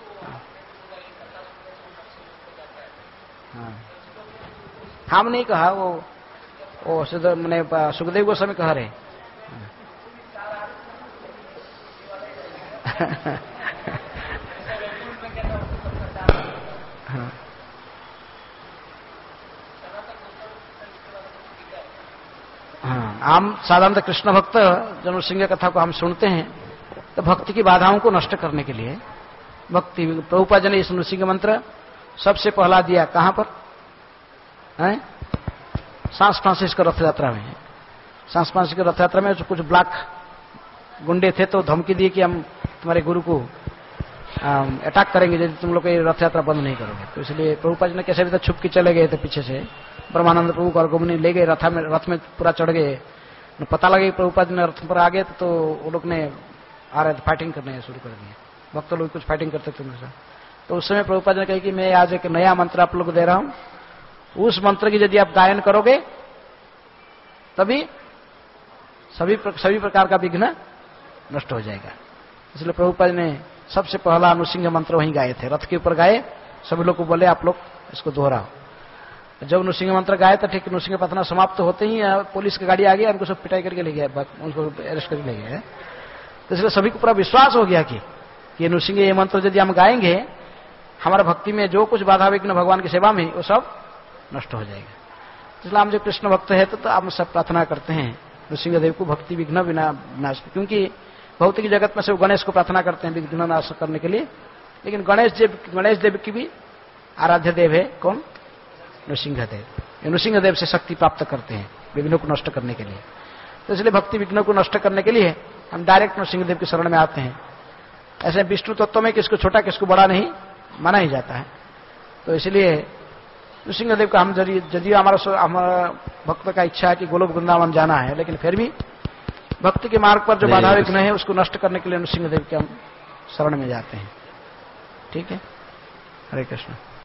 हाँ, हम नहीं कहा, वो मैंने सुखदेव गोस्वामी कह रहे। हम साधारणतः कृष्ण भक्त जब नृसिंह कथा को हम सुनते हैं तो भक्ति की बाधाओं को नष्ट करने के लिए भक्ति प्रभुपाद जी ने इस नृसिंह मंत्र सबसे पहला दिया कहां पर है? सांस फ्रांसिस्को रथ यात्रा में। सांस फ्रांसिस्को रथ यात्रा में कुछ ब्लैक गुंडे थे, तो धमकी दिए कि हम तुम्हारे गुरु को अटैक करेंगे यदि तुम लोग ये रथ यात्रा बंद नहीं करोगे। तो इसलिए प्रभुपाद जी ने कैसे भी तो छुप के चले गए थे पीछे से, ब्रह्मानंद प्रभु को मुनि ले गए, रथ में पूरा चढ़ गए। पता लगे प्रभुपाद जी ने रथ पर आ गए, तो वो लोग ने आ रहे थे, फाइटिंग करने शुरू कर दिए। भक्त लोग कुछ फाइटिंग करते थे उनके साथ। तो उस समय प्रभुपाद जी ने कहा कि मैं आज एक नया मंत्र आप लोग को दे रहा हूं, उस मंत्र की यदि आप गायन करोगे तभी सभी प्रकार का विघ्न नष्ट हो जाएगा। इसलिए प्रभुपाद ने सबसे पहला नृसिंह मंत्र वहीं गाए थे, रथ के ऊपर गाए, सभी लोग को बोले आप लोग इसको दोहराओ। जब नृसिंह मंत्र गाए तो ठीक नृसिंह प्रार्थना समाप्त होते ही पुलिस की गाड़ी आ गई, उनको सब पिटाई करके ले गया, उनको अरेस्ट करके ले गया। तो इसलिए सभी को पूरा विश्वास हो गया कि नृसिंह ये मंत्र यदि हम गाएंगे, हमारा भक्ति में जो कुछ बाधा विघ्न भगवान की सेवा में वो सब नष्ट हो जाएगा। इसलिए हम जो कृष्ण भक्त है तो हम सब प्रार्थना करते हैं नृसिंह देव को भक्ति विघ्न विनाश, क्योंकि भौतिक जगत में से वो गणेश को प्रार्थना करते हैं विघ्न नाश करने के लिए, लेकिन गणेश देव की भी आराध्य देव है कौन? नृसिंह देव। नृसिंह देव से शक्ति प्राप्त करते हैं विघ्नों को नष्ट करने के लिए। तो इसलिए भक्ति विघ्नों को नष्ट करने के लिए हम डायरेक्ट नृसिंह देव की शरण में आते हैं। ऐसे विष्णु तत्व में किसको छोटा किसको बड़ा नहीं माना ही जाता है। तो इसलिए नृसिंह देव का हम यदि हमारा भक्त का इच्छा है कि गोलोक वृंदावन जाना है, लेकिन फिर भी भक्ति के मार्ग पर जो बाधा विघ्न है उसको नष्ट करने के लिए नृसिंह देव के हम शरण में जाते हैं। ठीक है, हरे कृष्ण।